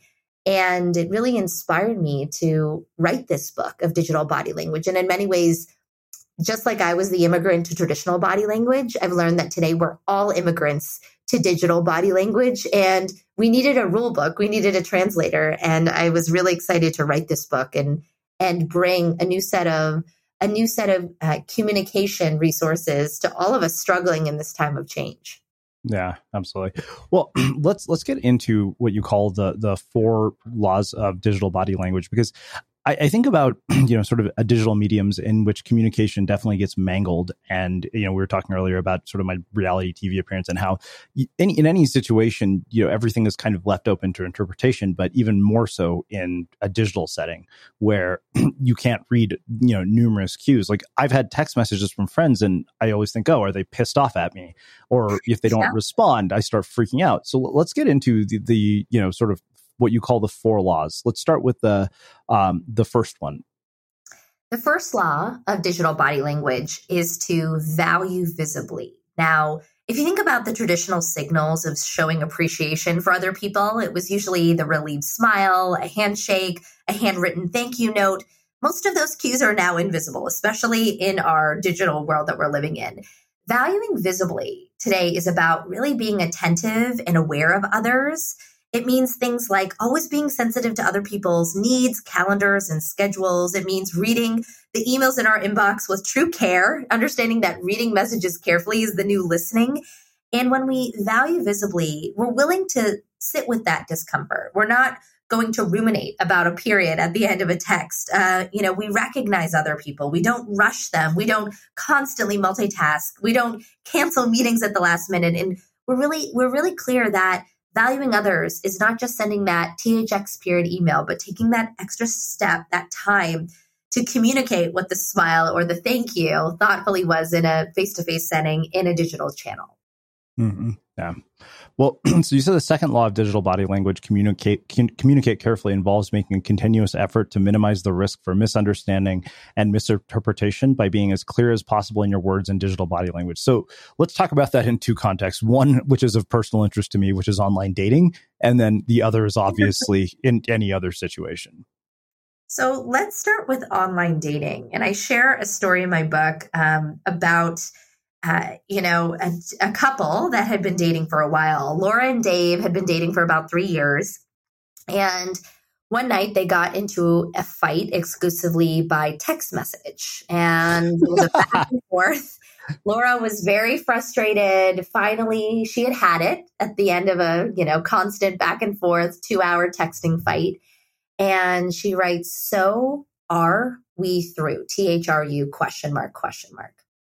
And it really inspired me to write this book of digital body language. And in many ways, just like I was the immigrant to traditional body language, I've learned that today we're all immigrants to digital body language. And we needed a rule book. We needed a translator. And I was really excited to write this book and and bring a new set of a new set of uh, communication resources to all of us struggling in this time of change. Yeah, absolutely. Well, let's let's get into what you call the the four laws of digital body language, because I, I think about, you know, sort of a digital mediums in which communication definitely gets mangled. And, you know, we were talking earlier about sort of my reality T V appearance and how in, in any situation, you know, everything is kind of left open to interpretation, but even more so in a digital setting where you can't read, you know, numerous cues. Like I've had text messages from friends and I always think, oh, are they pissed off at me? Or if they don't yeah. respond, I start freaking out. So let's get into the, the, you know, sort of what you call the four laws. Let's start with the um, the first one. The first law of digital body language is to value visibly. Now, if you think about the traditional signals of showing appreciation for other people, it was usually the relieved smile, a handshake, a handwritten thank you note. Most of those cues are now invisible, especially in our digital world that we're living in. Valuing visibly today is about really being attentive and aware of others. It means things like always being sensitive to other people's needs, calendars, and schedules. It means reading the emails in our inbox with true care, understanding that reading messages carefully is the new listening. And when we value visibly, we're willing to sit with that discomfort. We're not going to ruminate about a period at the end of a text. Uh, you know, we recognize other people. We don't rush them. We don't constantly multitask. We don't cancel meetings at the last minute. And we're really, we're really clear that valuing others is not just sending that T H X period email, but taking that extra step, that time to communicate what the smile or the thank you thoughtfully was in a face-to-face setting in a digital channel. Mm-hmm. Yeah. Well, so you said the second law of digital body language, communicate can, communicate carefully, involves making a continuous effort to minimize the risk for misunderstanding and misinterpretation by being as clear as possible in your words and digital body language. So let's talk about that in two contexts. One, which is of personal interest to me, which is online dating. And then the other is obviously in any other situation. So let's start with online dating. And I share a story in my book um, about Uh, you know, a, a couple that had been dating for a while. Laura and Dave had been dating for about three years. And one night they got into a fight exclusively by text message. And it was a back and forth. Laura was very frustrated. Finally, she had had it at the end of a, you know, constant back and forth, two hour texting fight. And she writes, "So are we through? T H R U question mark, question mark.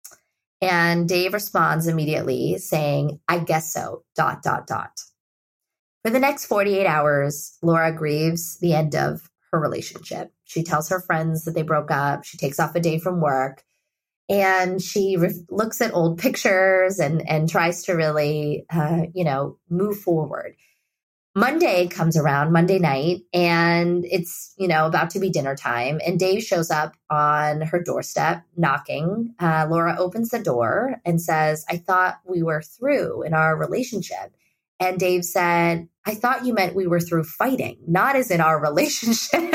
And Dave responds immediately saying, "I guess so, dot, dot, dot." For the next forty-eight hours, Laura grieves the end of her relationship. She tells her friends that they broke up. She takes off a day from work and she re- looks at old pictures and, and tries to really, uh, you know, move forward. Monday comes around, Monday night, and it's, you know, about to be dinner time. And Dave shows up on her doorstep knocking. Uh, Laura opens the door and says, "I thought we were through in our relationship." And Dave said, "I thought you meant we were through fighting, not as in our relationship."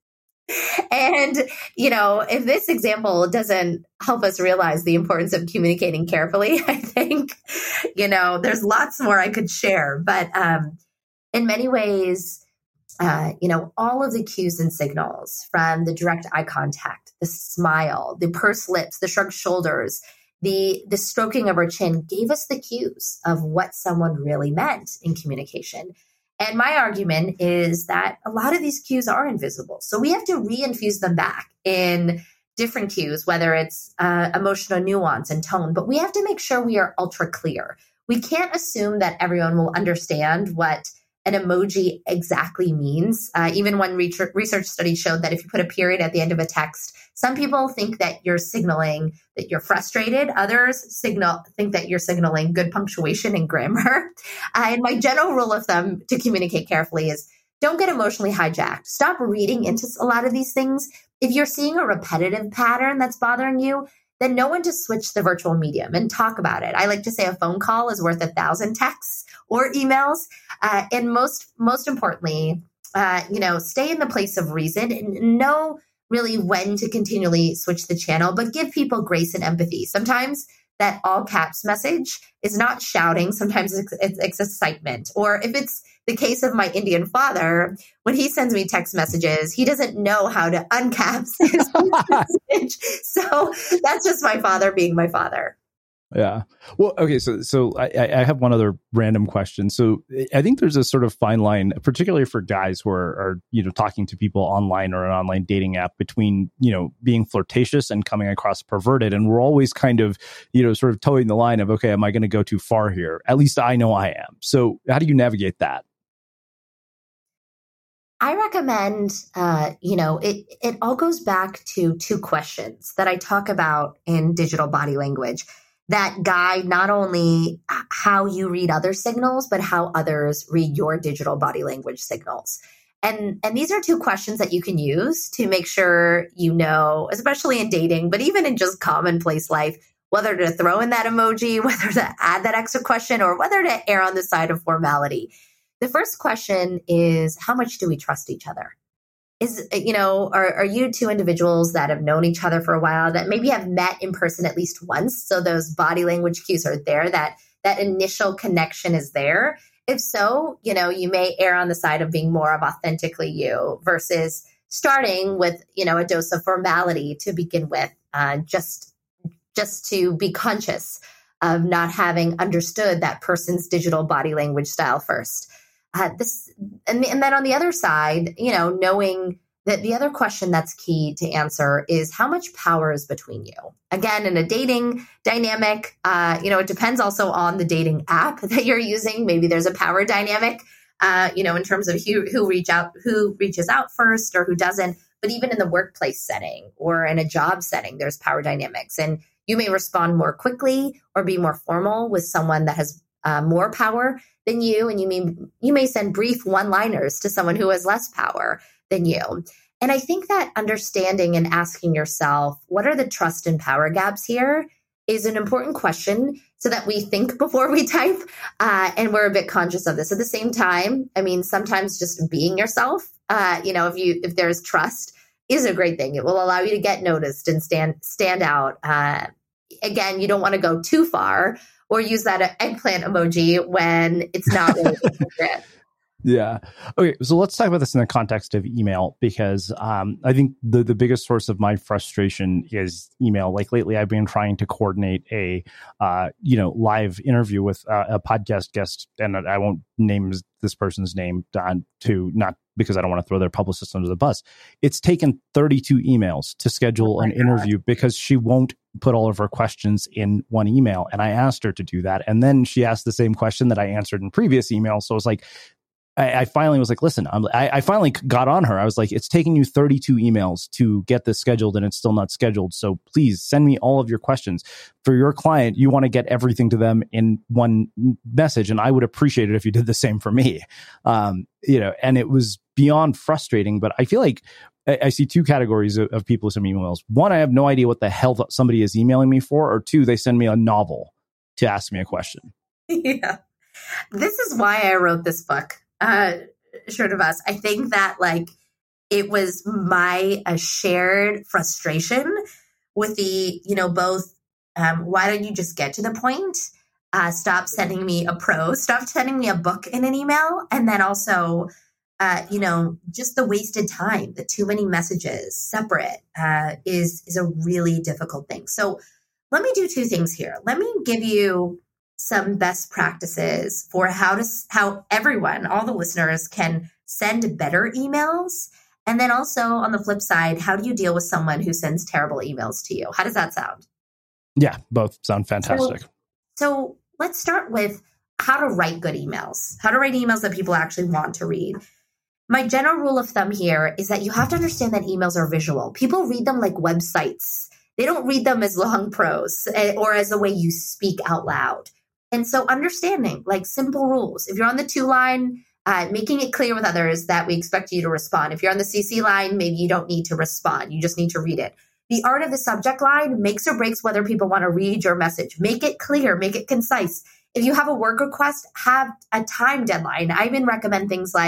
And, you know, if this example doesn't help us realize the importance of communicating carefully, I think, you know, there's lots more I could share. But, um, in many ways, uh, you know, all of the cues and signals from the direct eye contact, the smile, the pursed lips, the shrugged shoulders, the, the stroking of her chin gave us the cues of what someone really meant in communication. And my argument is that a lot of these cues are invisible. So we have to reinfuse them back in different cues, whether it's uh, emotional nuance and tone, but we have to make sure we are ultra clear. We can't assume that everyone will understand what an emoji exactly means. Uh, even one re- research study showed that if you put a period at the end of a text, some people think that you're signaling that you're frustrated. Others signal think that you're signaling good punctuation and grammar. Uh, and my general rule of thumb to communicate carefully is don't get emotionally hijacked. Stop reading into a lot of these things. If you're seeing a repetitive pattern that's bothering you, then know when to switch the virtual medium and talk about it. I like to say a phone call is worth a thousand texts or emails. Uh, and most, most importantly, uh, you know, stay in the place of reason and know really when to continually switch the channel, but give people grace and empathy. Sometimes that all caps message is not shouting. Sometimes it's, it's, it's excitement. Or if it's the case of my Indian father, when he sends me text messages, he doesn't know how to uncaps his message. So that's just my father being my father. Yeah. Well, okay. So, so I, I have one other random question. So I think there's a sort of fine line, particularly for guys who are, are, you know, talking to people online or an online dating app, between, you know, being flirtatious and coming across perverted. And we're always kind of, you know, sort of towing the line of, okay, am I going to go too far here? At least I know I am. So how do you navigate that? I recommend, uh, you know, it, it all goes back to two questions that I talk about in digital body language that guide not only how you read other signals, but how others read your digital body language signals. And, and these are two questions that you can use to make sure you know, especially in dating, but even in just commonplace life, whether to throw in that emoji, whether to add that extra question, or whether to err on the side of formality. The first question is, how much do we trust each other? Is, you know, are, are you two individuals that have known each other for a while, that maybe have met in person at least once? So those body language cues are there, that that initial connection is there. If so, you know, you may err on the side of being more of authentically you versus starting with, you know, a dose of formality to begin with, uh, just, just to be conscious of not having understood that person's digital body language style first. Uh, this, and, and then on the other side, you know, knowing that the other question that's key to answer is how much power is between you. Again, in a dating dynamic, uh, you know, it depends also on the dating app that you're using. Maybe there's a power dynamic, uh, you know, in terms of who, who reach out, who reaches out first or who doesn't. But even in the workplace setting or in a job setting, there's power dynamics, and you may respond more quickly or be more formal with someone that has uh, more power than you, and you may you may send brief one-liners to someone who has less power than you. And I think that understanding and asking yourself, what are the trust and power gaps here, is an important question, so that we think before we type, uh, and we're a bit conscious of this. At the same time, I mean, sometimes just being yourself, uh, you know, if you if there's trust, is a great thing. It will allow you to get noticed and stand stand out. Uh, again, you don't want to go too far or use that eggplant emoji when it's not really appropriate. Yeah. Okay. So let's talk about this in the context of email, because um, I think the, the biggest source of my frustration is email. Like lately, I've been trying to coordinate a, uh, you know, live interview with uh, a podcast guest, and I won't name this person's name uh, to not because I don't want to throw their publicist under the bus. It's taken thirty-two emails to schedule oh an God. interview because she won't put all of her questions in one email. And I asked her to do that. And then she asked the same question that I answered in previous emails. So it's like, I, I finally was like, listen, I'm, I, I finally got on her. I was like, it's taking you thirty-two emails to get this scheduled and it's still not scheduled. So please send me all of your questions. For your client, you want to get everything to them in one message. And I would appreciate it if you did the same for me. Um, you know, and it was beyond frustrating, but I feel like I, I see two categories of, of people who send me emails. One, I have no idea what the hell somebody is emailing me for, or two, they send me a novel to ask me a question. Yeah. This is why I wrote this book. Uh, Srinivas, I think that like it was my uh, shared frustration with the, you know, both, um, why don't you just get to the point? Uh, stop sending me a prose, stop sending me a book in an email. And then also, uh, you know, just the wasted time, the too many messages separate uh, is, is a really difficult thing. So let me do two things here. Let me give you some best practices for how to how everyone, all the listeners, can send better emails. And then also on the flip side, how do you deal with someone who sends terrible emails to you? How does that sound? Yeah, both sound fantastic. So, so let's start with how to write good emails, how to write emails that people actually want to read. My general rule of thumb here is that you have to understand that emails are visual. People read them like websites. They don't read them as long prose or as a way you speak out loud. And so understanding like simple rules. If you're on the two line, uh, making it clear with others that we expect you to respond. If you're on the C C line, maybe you don't need to respond. You just need to read it. The art of the subject line makes or breaks whether people want to read your message. Make it clear, make it concise. If you have a work request, have a time deadline. I even recommend things like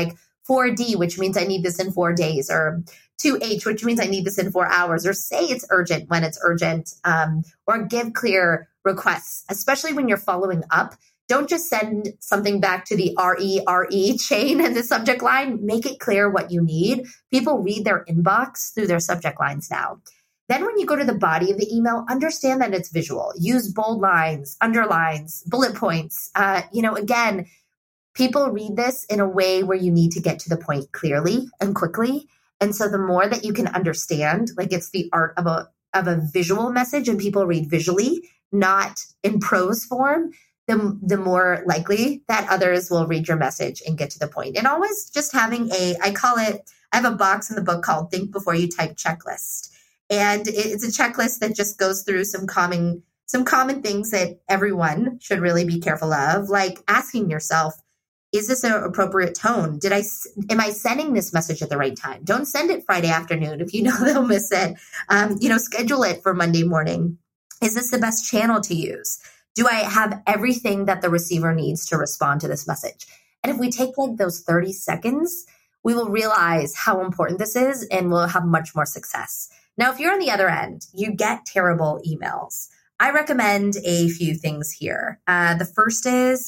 four D, which means I need this in four days, or two H, which means I need this in four hours, or say it's urgent when it's urgent, um, or give clear requests, especially when you're following up. Don't just send something back to the R E R E chain in the subject line. Make it clear what you need. People read their inbox through their subject lines now. Then when you go to the body of the email, understand that it's visual. Use bold lines, underlines, bullet points. Uh, you know, again, people read this in a way where you need to get to the point clearly and quickly. And so the more that you can understand, like it's the art of a of a visual message, and people read visually, not in prose form, the, the more likely that others will read your message and get to the point. And always just having a, I call it, I have a box in the book called Think Before You Type Checklist. And it's a checklist that just goes through some common, some common things that everyone should really be careful of, like asking yourself, is this an appropriate tone? Did I, am I sending this message at the right time? Don't send it Friday afternoon if you know they'll miss it. Um, you know, schedule it for Monday morning. Is this the best channel to use? Do I have everything that the receiver needs to respond to this message? And if we take like those thirty seconds, we will realize how important this is and we'll have much more success. Now, if you're on the other end, you get terrible emails. I recommend a few things here. Uh, the first is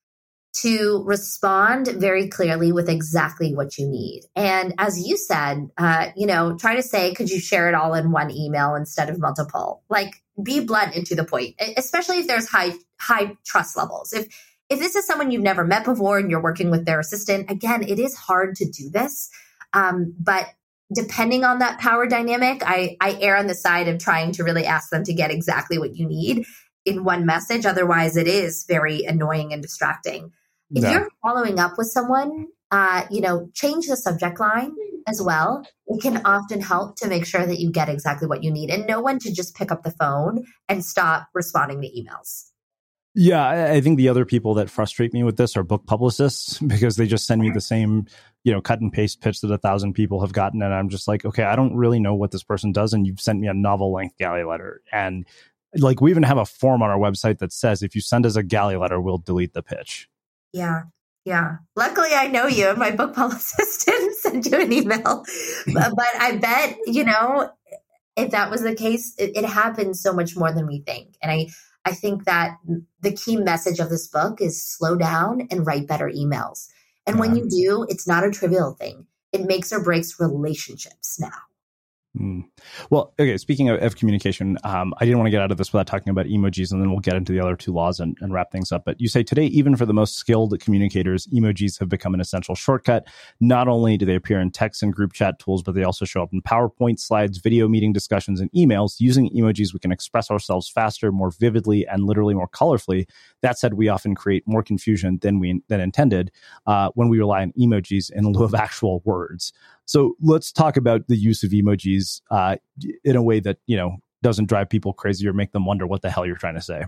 to respond very clearly with exactly what you need. And as you said, uh, you know, try to say, could you share it all in one email instead of multiple? Like, be blunt and to the point, especially if there's high high trust levels. If if this is someone you've never met before and you're working with their assistant, again, it is hard to do this. Um, but depending on that power dynamic, I, I err on the side of trying to really ask them to get exactly what you need in one message. Otherwise, it is very annoying and distracting. If Yeah. you're following up with someone, uh, you know, change the subject line as well. It can often help to make sure that you get exactly what you need, and know when to just pick up the phone and stop responding to emails. Yeah, I I think the other people that frustrate me with this are book publicists, because they just send me the same, you know, cut and paste pitch that a thousand people have gotten. And I'm just like, okay, I don't really know what this person does. And you've sent me a novel length galley letter. And like, we even have a form on our website that says, if you send us a galley letter, we'll delete the pitch. Yeah. Yeah. Luckily, I know you, and my book publicist didn't send you an email. but, but I bet, you know, if that was the case, it, it happens so much more than we think. And I, I think that the key message of this book is slow down and write better emails. And when you do, it's not a trivial thing. It makes or breaks relationships now. Mm. Well, okay, speaking of, of communication, um, I didn't want to get out of this without talking about emojis, and then we'll get into the other two laws and, and wrap things up. But you say today, even for the most skilled communicators, emojis have become an essential shortcut. Not only do they appear in text and group chat tools, but they also show up in PowerPoint slides, video meeting discussions, and emails. Using emojis, we can express ourselves faster, more vividly, and literally more colorfully. That said, we often create more confusion than we than intended uh, when we rely on emojis in lieu of actual words. So let's talk about the use of emojis uh, in a way that, you know, doesn't drive people crazy or make them wonder what the hell you're trying to say.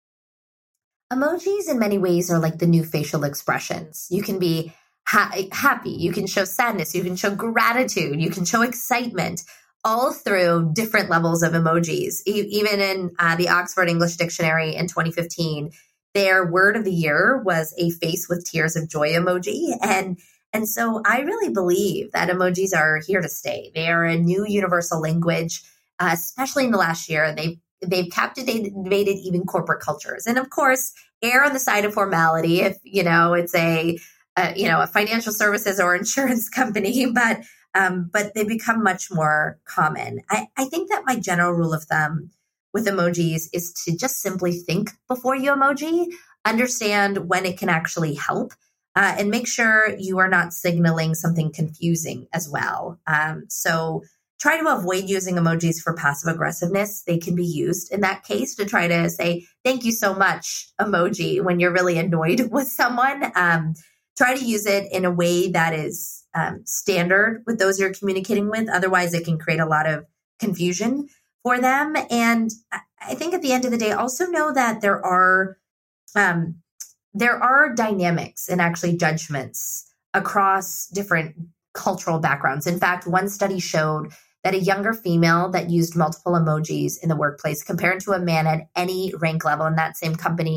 Emojis in many ways are like the new facial expressions. You can be ha- happy, you can show sadness, you can show gratitude, you can show excitement, all through different levels of emojis. E- even in uh, the Oxford English Dictionary in twenty fifteen, their word of the year was a face with tears of joy emoji. And And so I really believe that emojis are here to stay. They are a new universal language, uh, especially in the last year. They've, they've captivated even corporate cultures. And of course, err on the side of formality if, you know, it's a, a you know, a financial services or insurance company, but um, but they become much more common. I, I think that my general rule of thumb with emojis is to just simply think before you emoji, understand when it can actually help. Uh, and make sure you are not signaling something confusing as well. Um, so try to avoid using emojis for passive aggressiveness. They can be used in that case to try to say, thank you so much, emoji, when you're really annoyed with someone. Um, try to use it in a way that is um, standard with those you're communicating with. Otherwise, it can create a lot of confusion for them. And I think at the end of the day, also know that there are um, There are dynamics and actually judgments across different cultural backgrounds. In fact, one study showed that a younger female that used multiple emojis in the workplace compared to a man at any rank level in that same company,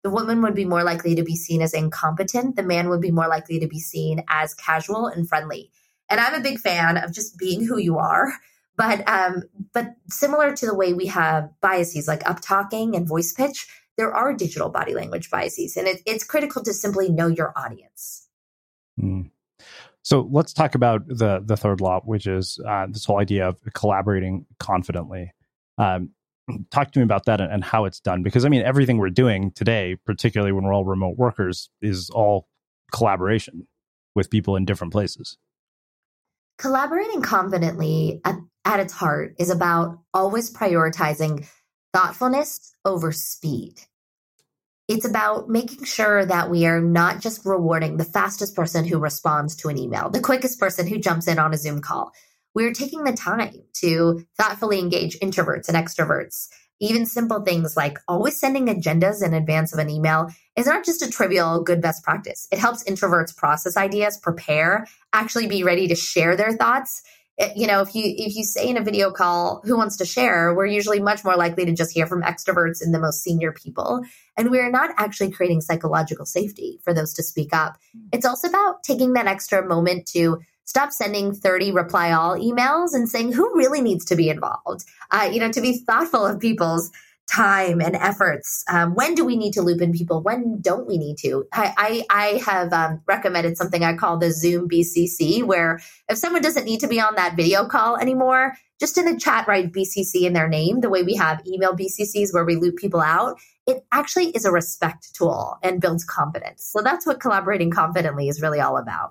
the woman would be more likely to be seen as incompetent. The man would be more likely to be seen as casual and friendly. And I'm a big fan of just being who you are. But um, but similar to the way we have biases like up talking and voice pitch, there are digital body language biases. And it, it's critical to simply know your audience. Mm. So let's talk about the the third law, which is uh, this whole idea of collaborating confidently. Um, talk to me about that and, and how it's done. Because, I mean, everything we're doing today, particularly when we're all remote workers, is all collaboration with people in different places. Collaborating confidently at, at its heart is about always prioritizing thoughtfulness over speed. It's about making sure that we are not just rewarding the fastest person who responds to an email, the quickest person who jumps in on a Zoom call. We're taking the time to thoughtfully engage introverts and extroverts. Even simple things like always sending agendas in advance of an email is not just a trivial good best practice. It helps introverts process ideas, prepare, actually be ready to share their thoughts. You know, if you if you say in a video call, who wants to share, we're usually much more likely to just hear from extroverts and the most senior people. And we're not actually creating psychological safety for those to speak up. It's also about taking that extra moment to stop sending thirty reply all emails and saying who really needs to be involved, uh, you know, to be thoughtful of people's time and efforts. Um, when do we need to loop in people? When don't we need to? I, I, I have um, recommended something I call the Zoom B C C, where if someone doesn't need to be on that video call anymore, just in the chat, write B C C in their name, the way we have email B C Cs where we loop people out. It actually is a respect tool and builds confidence. So that's what collaborating confidently is really all about.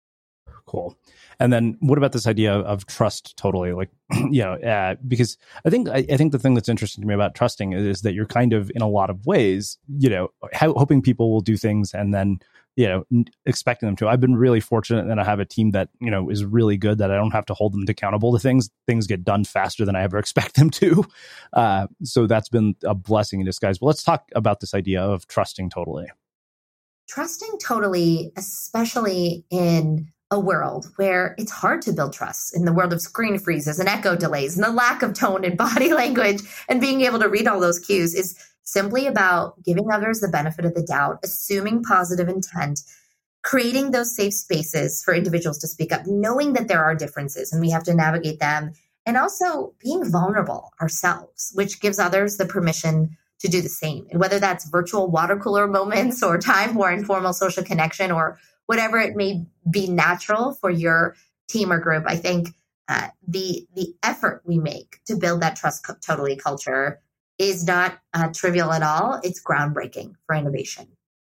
Cool. And then what about this idea of trust totally? Like, you know, uh, because I think I, I think the thing that's interesting to me about trusting is that you're kind of in a lot of ways, you know, ho- hoping people will do things and then, you know, n- expecting them to. I've been really fortunate that I have a team that, you know, is really good, that I don't have to hold them accountable to things. Things get done faster than I ever expect them to. Uh, so that's been a blessing in disguise. But let's talk about this idea of trusting totally. Trusting totally, especially in a world where it's hard to build trust, in the world of screen freezes and echo delays and the lack of tone and body language and being able to read all those cues, is simply about giving others the benefit of the doubt, assuming positive intent, creating those safe spaces for individuals to speak up, knowing that there are differences and we have to navigate them, and also being vulnerable ourselves, which gives others the permission to do the same. And whether that's virtual water cooler moments or time for informal social connection or whatever it may be natural for your team or group, I think uh, the the effort we make to build that trust co- totally culture is not uh, trivial at all. It's groundbreaking for innovation.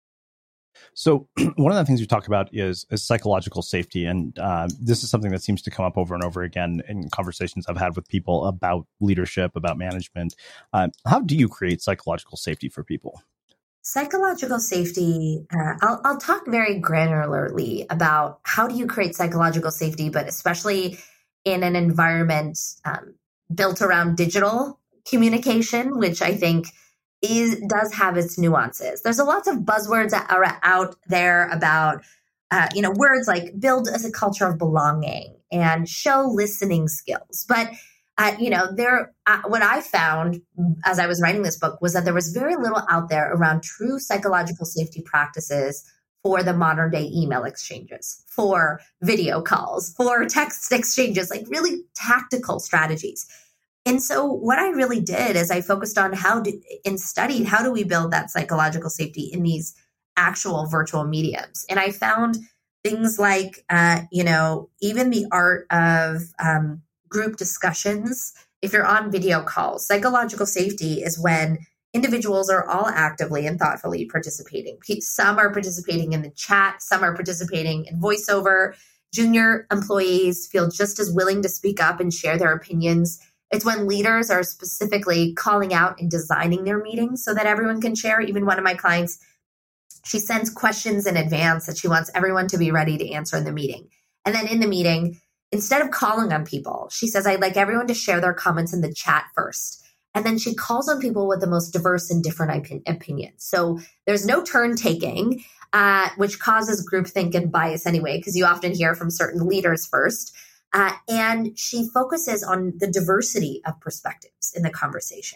So one of the things you talk about is, is psychological safety. And uh, this is something that seems to come up over and over again in conversations I've had with people about leadership, about management. Uh, how do you create psychological safety for people? Psychological safety, uh, I'll, I'll talk very granularly about how do you create psychological safety, but especially in an environment um, built around digital communication, which I think is does have its nuances. There's a lots of buzzwords that are out there about, uh, you know, words like build as a culture of belonging and show listening skills. But Uh, you know, there. Uh, what I found as I was writing this book was that there was very little out there around true psychological safety practices for the modern day email exchanges, for video calls, for text exchanges, like really tactical strategies. And so what I really did is I focused on how to, and studied how do we build that psychological safety in these actual virtual mediums. And I found things like, uh, you know, even the art of um, group discussions. If you're on video calls, psychological safety is when individuals are all actively and thoughtfully participating. Some are participating in the chat, some are participating in voiceover. Junior employees feel just as willing to speak up and share their opinions. It's when leaders are specifically calling out and designing their meetings so that everyone can share. Even one of my clients, she sends questions in advance that she wants everyone to be ready to answer in the meeting. And then in the meeting, instead of calling on people, she says, I'd like everyone to share their comments in the chat first. And then she calls on people with the most diverse and different op- opinions. So there's no turn taking, uh, which causes groupthink and bias anyway, because you often hear from certain leaders first. Uh, and she focuses on the diversity of perspectives in the conversation.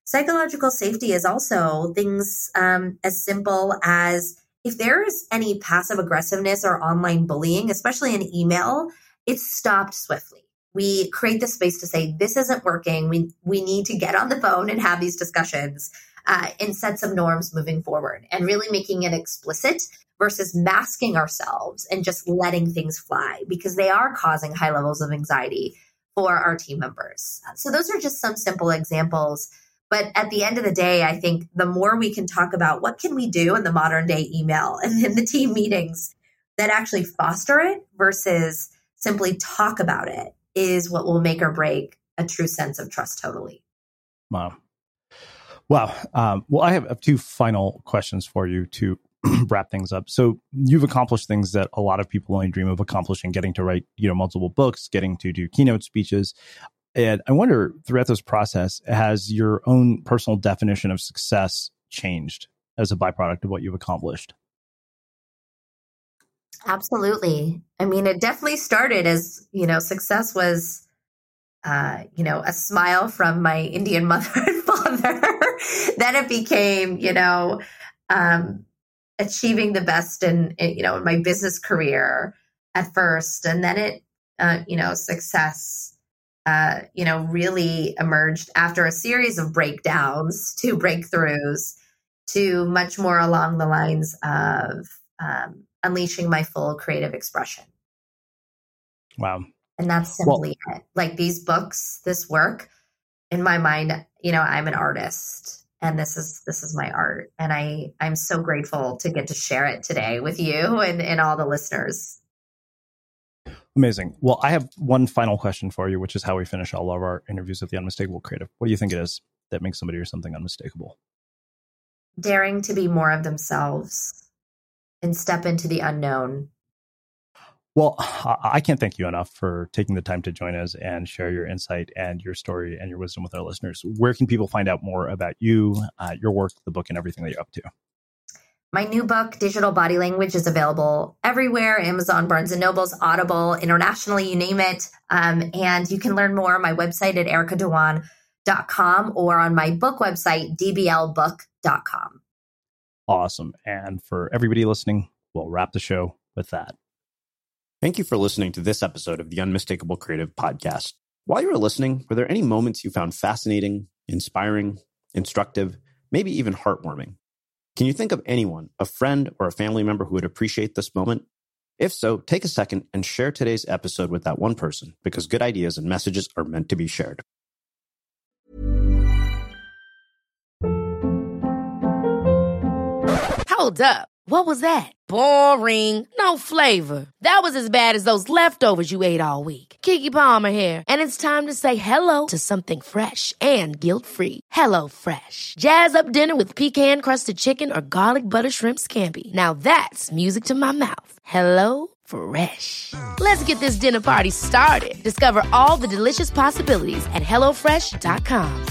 Psychological safety is also things um, as simple as if there is any passive aggressiveness or online bullying, especially in email, it's stopped swiftly. We create the space to say, this isn't working. We, we need to get on the phone and have these discussions uh, and set some norms moving forward, and really making it explicit versus masking ourselves and just letting things fly, because they are causing high levels of anxiety for our team members. So those are just some simple examples. But at the end of the day, I think the more we can talk about what can we do in the modern day email and in the team meetings that actually foster it versus simply talk about it, is what will make or break a true sense of trust totally. Wow. Wow. Um, well, I have two final questions for you to wrap things up. So you've accomplished things that a lot of people only dream of accomplishing, getting to write, you know, multiple books, getting to do keynote speeches. And I wonder, throughout this process, has your own personal definition of success changed as a byproduct of what you've accomplished? Absolutely. I mean, it definitely started as, you know, success was, uh, you know, a smile from my Indian mother and father. Then it became, you know, um, achieving the best in, in, you know, in my business career at first. And then it, uh, you know, success, uh, you know, really emerged after a series of breakdowns to breakthroughs to much more along the lines of, um, unleashing my full creative expression. Wow. And that's simply well, it. Like these books, this work, in my mind, you know, I'm an artist and this is, this is my art. And I, I'm so grateful to get to share it today with you and, and all the listeners. Amazing. Well, I have one final question for you, which is how we finish all of our interviews with the Unmistakable Creative. What do you think it is that makes somebody or something unmistakable? Daring to be more of themselves and step into the unknown. Well, I can't thank you enough for taking the time to join us and share your insight and your story and your wisdom with our listeners. Where can people find out more about you, uh, your work, the book, and everything that you're up to? My new book, Digital Body Language, is available everywhere: Amazon, Barnes and Nobles, Audible, internationally, you name it. Um, and you can learn more on my website at erica dhawan dot com or on my book website, d b l book dot com. Awesome. And for everybody listening, we'll wrap the show with that. Thank you for listening to this episode of the Unmistakable Creative Podcast. While you were listening, were there any moments you found fascinating, inspiring, instructive, maybe even heartwarming? Can you think of anyone, a friend or a family member who would appreciate this moment? If so, take a second and share today's episode with that one person, because good ideas and messages are meant to be shared. Hold up. What was that? Boring. No flavor. That was as bad as those leftovers you ate all week. Keke Palmer here, and it's time to say hello to something fresh and guilt-free. Hello Fresh. Jazz up dinner with pecan-crusted chicken or garlic butter shrimp scampi. Now that's music to my mouth. Hello Fresh. Let's get this dinner party started. Discover all the delicious possibilities at hello fresh dot com.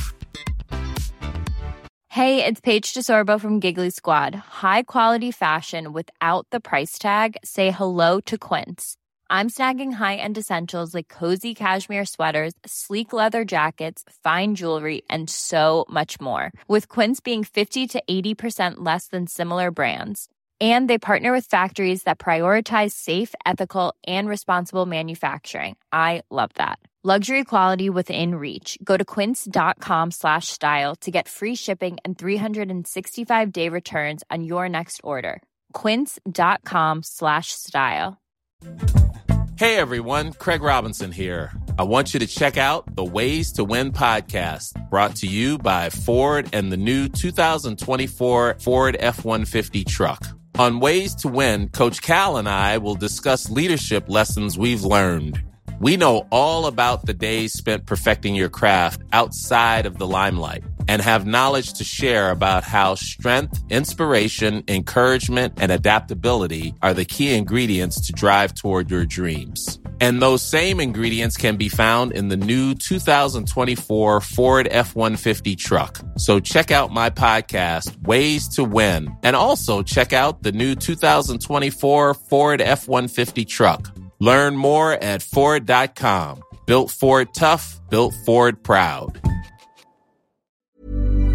Hey, it's Paige DeSorbo from Giggly Squad. High quality fashion without the price tag. Say hello to Quince. I'm snagging high-end essentials like cozy cashmere sweaters, sleek leather jackets, fine jewelry, and so much more. With Quince being fifty to eighty percent less than similar brands. And they partner with factories that prioritize safe, ethical, and responsible manufacturing. I love that. Luxury quality within reach. Go to quince.com slash style to get free shipping and three sixty-five day returns on your next order. Quince.com slash style. Hey everyone, Craig Robinson here. I want you to check out the Ways to Win podcast, brought to you by Ford and the new two thousand twenty-four Ford F one fifty truck. On Ways to Win, Coach Cal and I will discuss leadership lessons we've learned. We know all about the days spent perfecting your craft outside of the limelight and have knowledge to share about how strength, inspiration, encouragement, and adaptability are the key ingredients to drive toward your dreams. And those same ingredients can be found in the new two thousand twenty-four Ford F one fifty truck. So check out my podcast, Ways to Win, and also check out the new two thousand twenty-four Ford F one fifty truck. Learn more at Ford dot com. Built Ford tough, built Ford proud.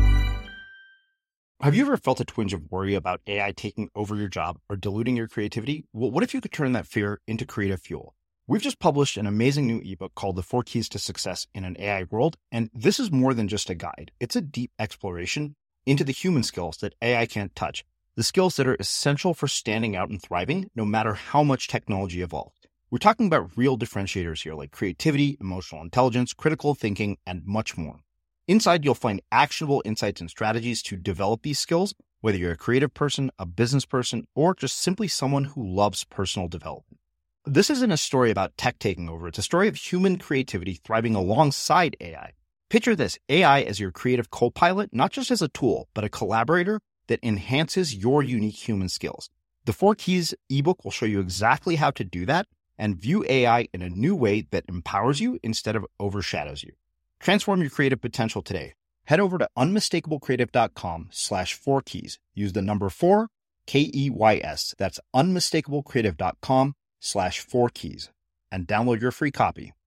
Have you ever felt a twinge of worry about A I taking over your job or diluting your creativity? Well, what if you could turn that fear into creative fuel? We've just published an amazing new ebook called The Four Keys to Success in an A I World, and this is more than just a guide. It's a deep exploration into the human skills that A I can't touch, the skills that are essential for standing out and thriving, no matter how much technology evolves. We're talking about real differentiators here, like creativity, emotional intelligence, critical thinking, and much more. Inside, you'll find actionable insights and strategies to develop these skills, whether you're a creative person, a business person, or just simply someone who loves personal development. This isn't a story about tech taking over. It's a story of human creativity thriving alongside A I. Picture this, A I as your creative co-pilot, not just as a tool, but a collaborator that enhances your unique human skills. The Four Keys ebook will show you exactly how to do that and view A I in a new way that empowers you instead of overshadows you. Transform your creative potential today. Head over to unmistakablecreative.com slash four keys. Use the number four, K E Y S. That's unmistakablecreative.com slash four keys and download your free copy.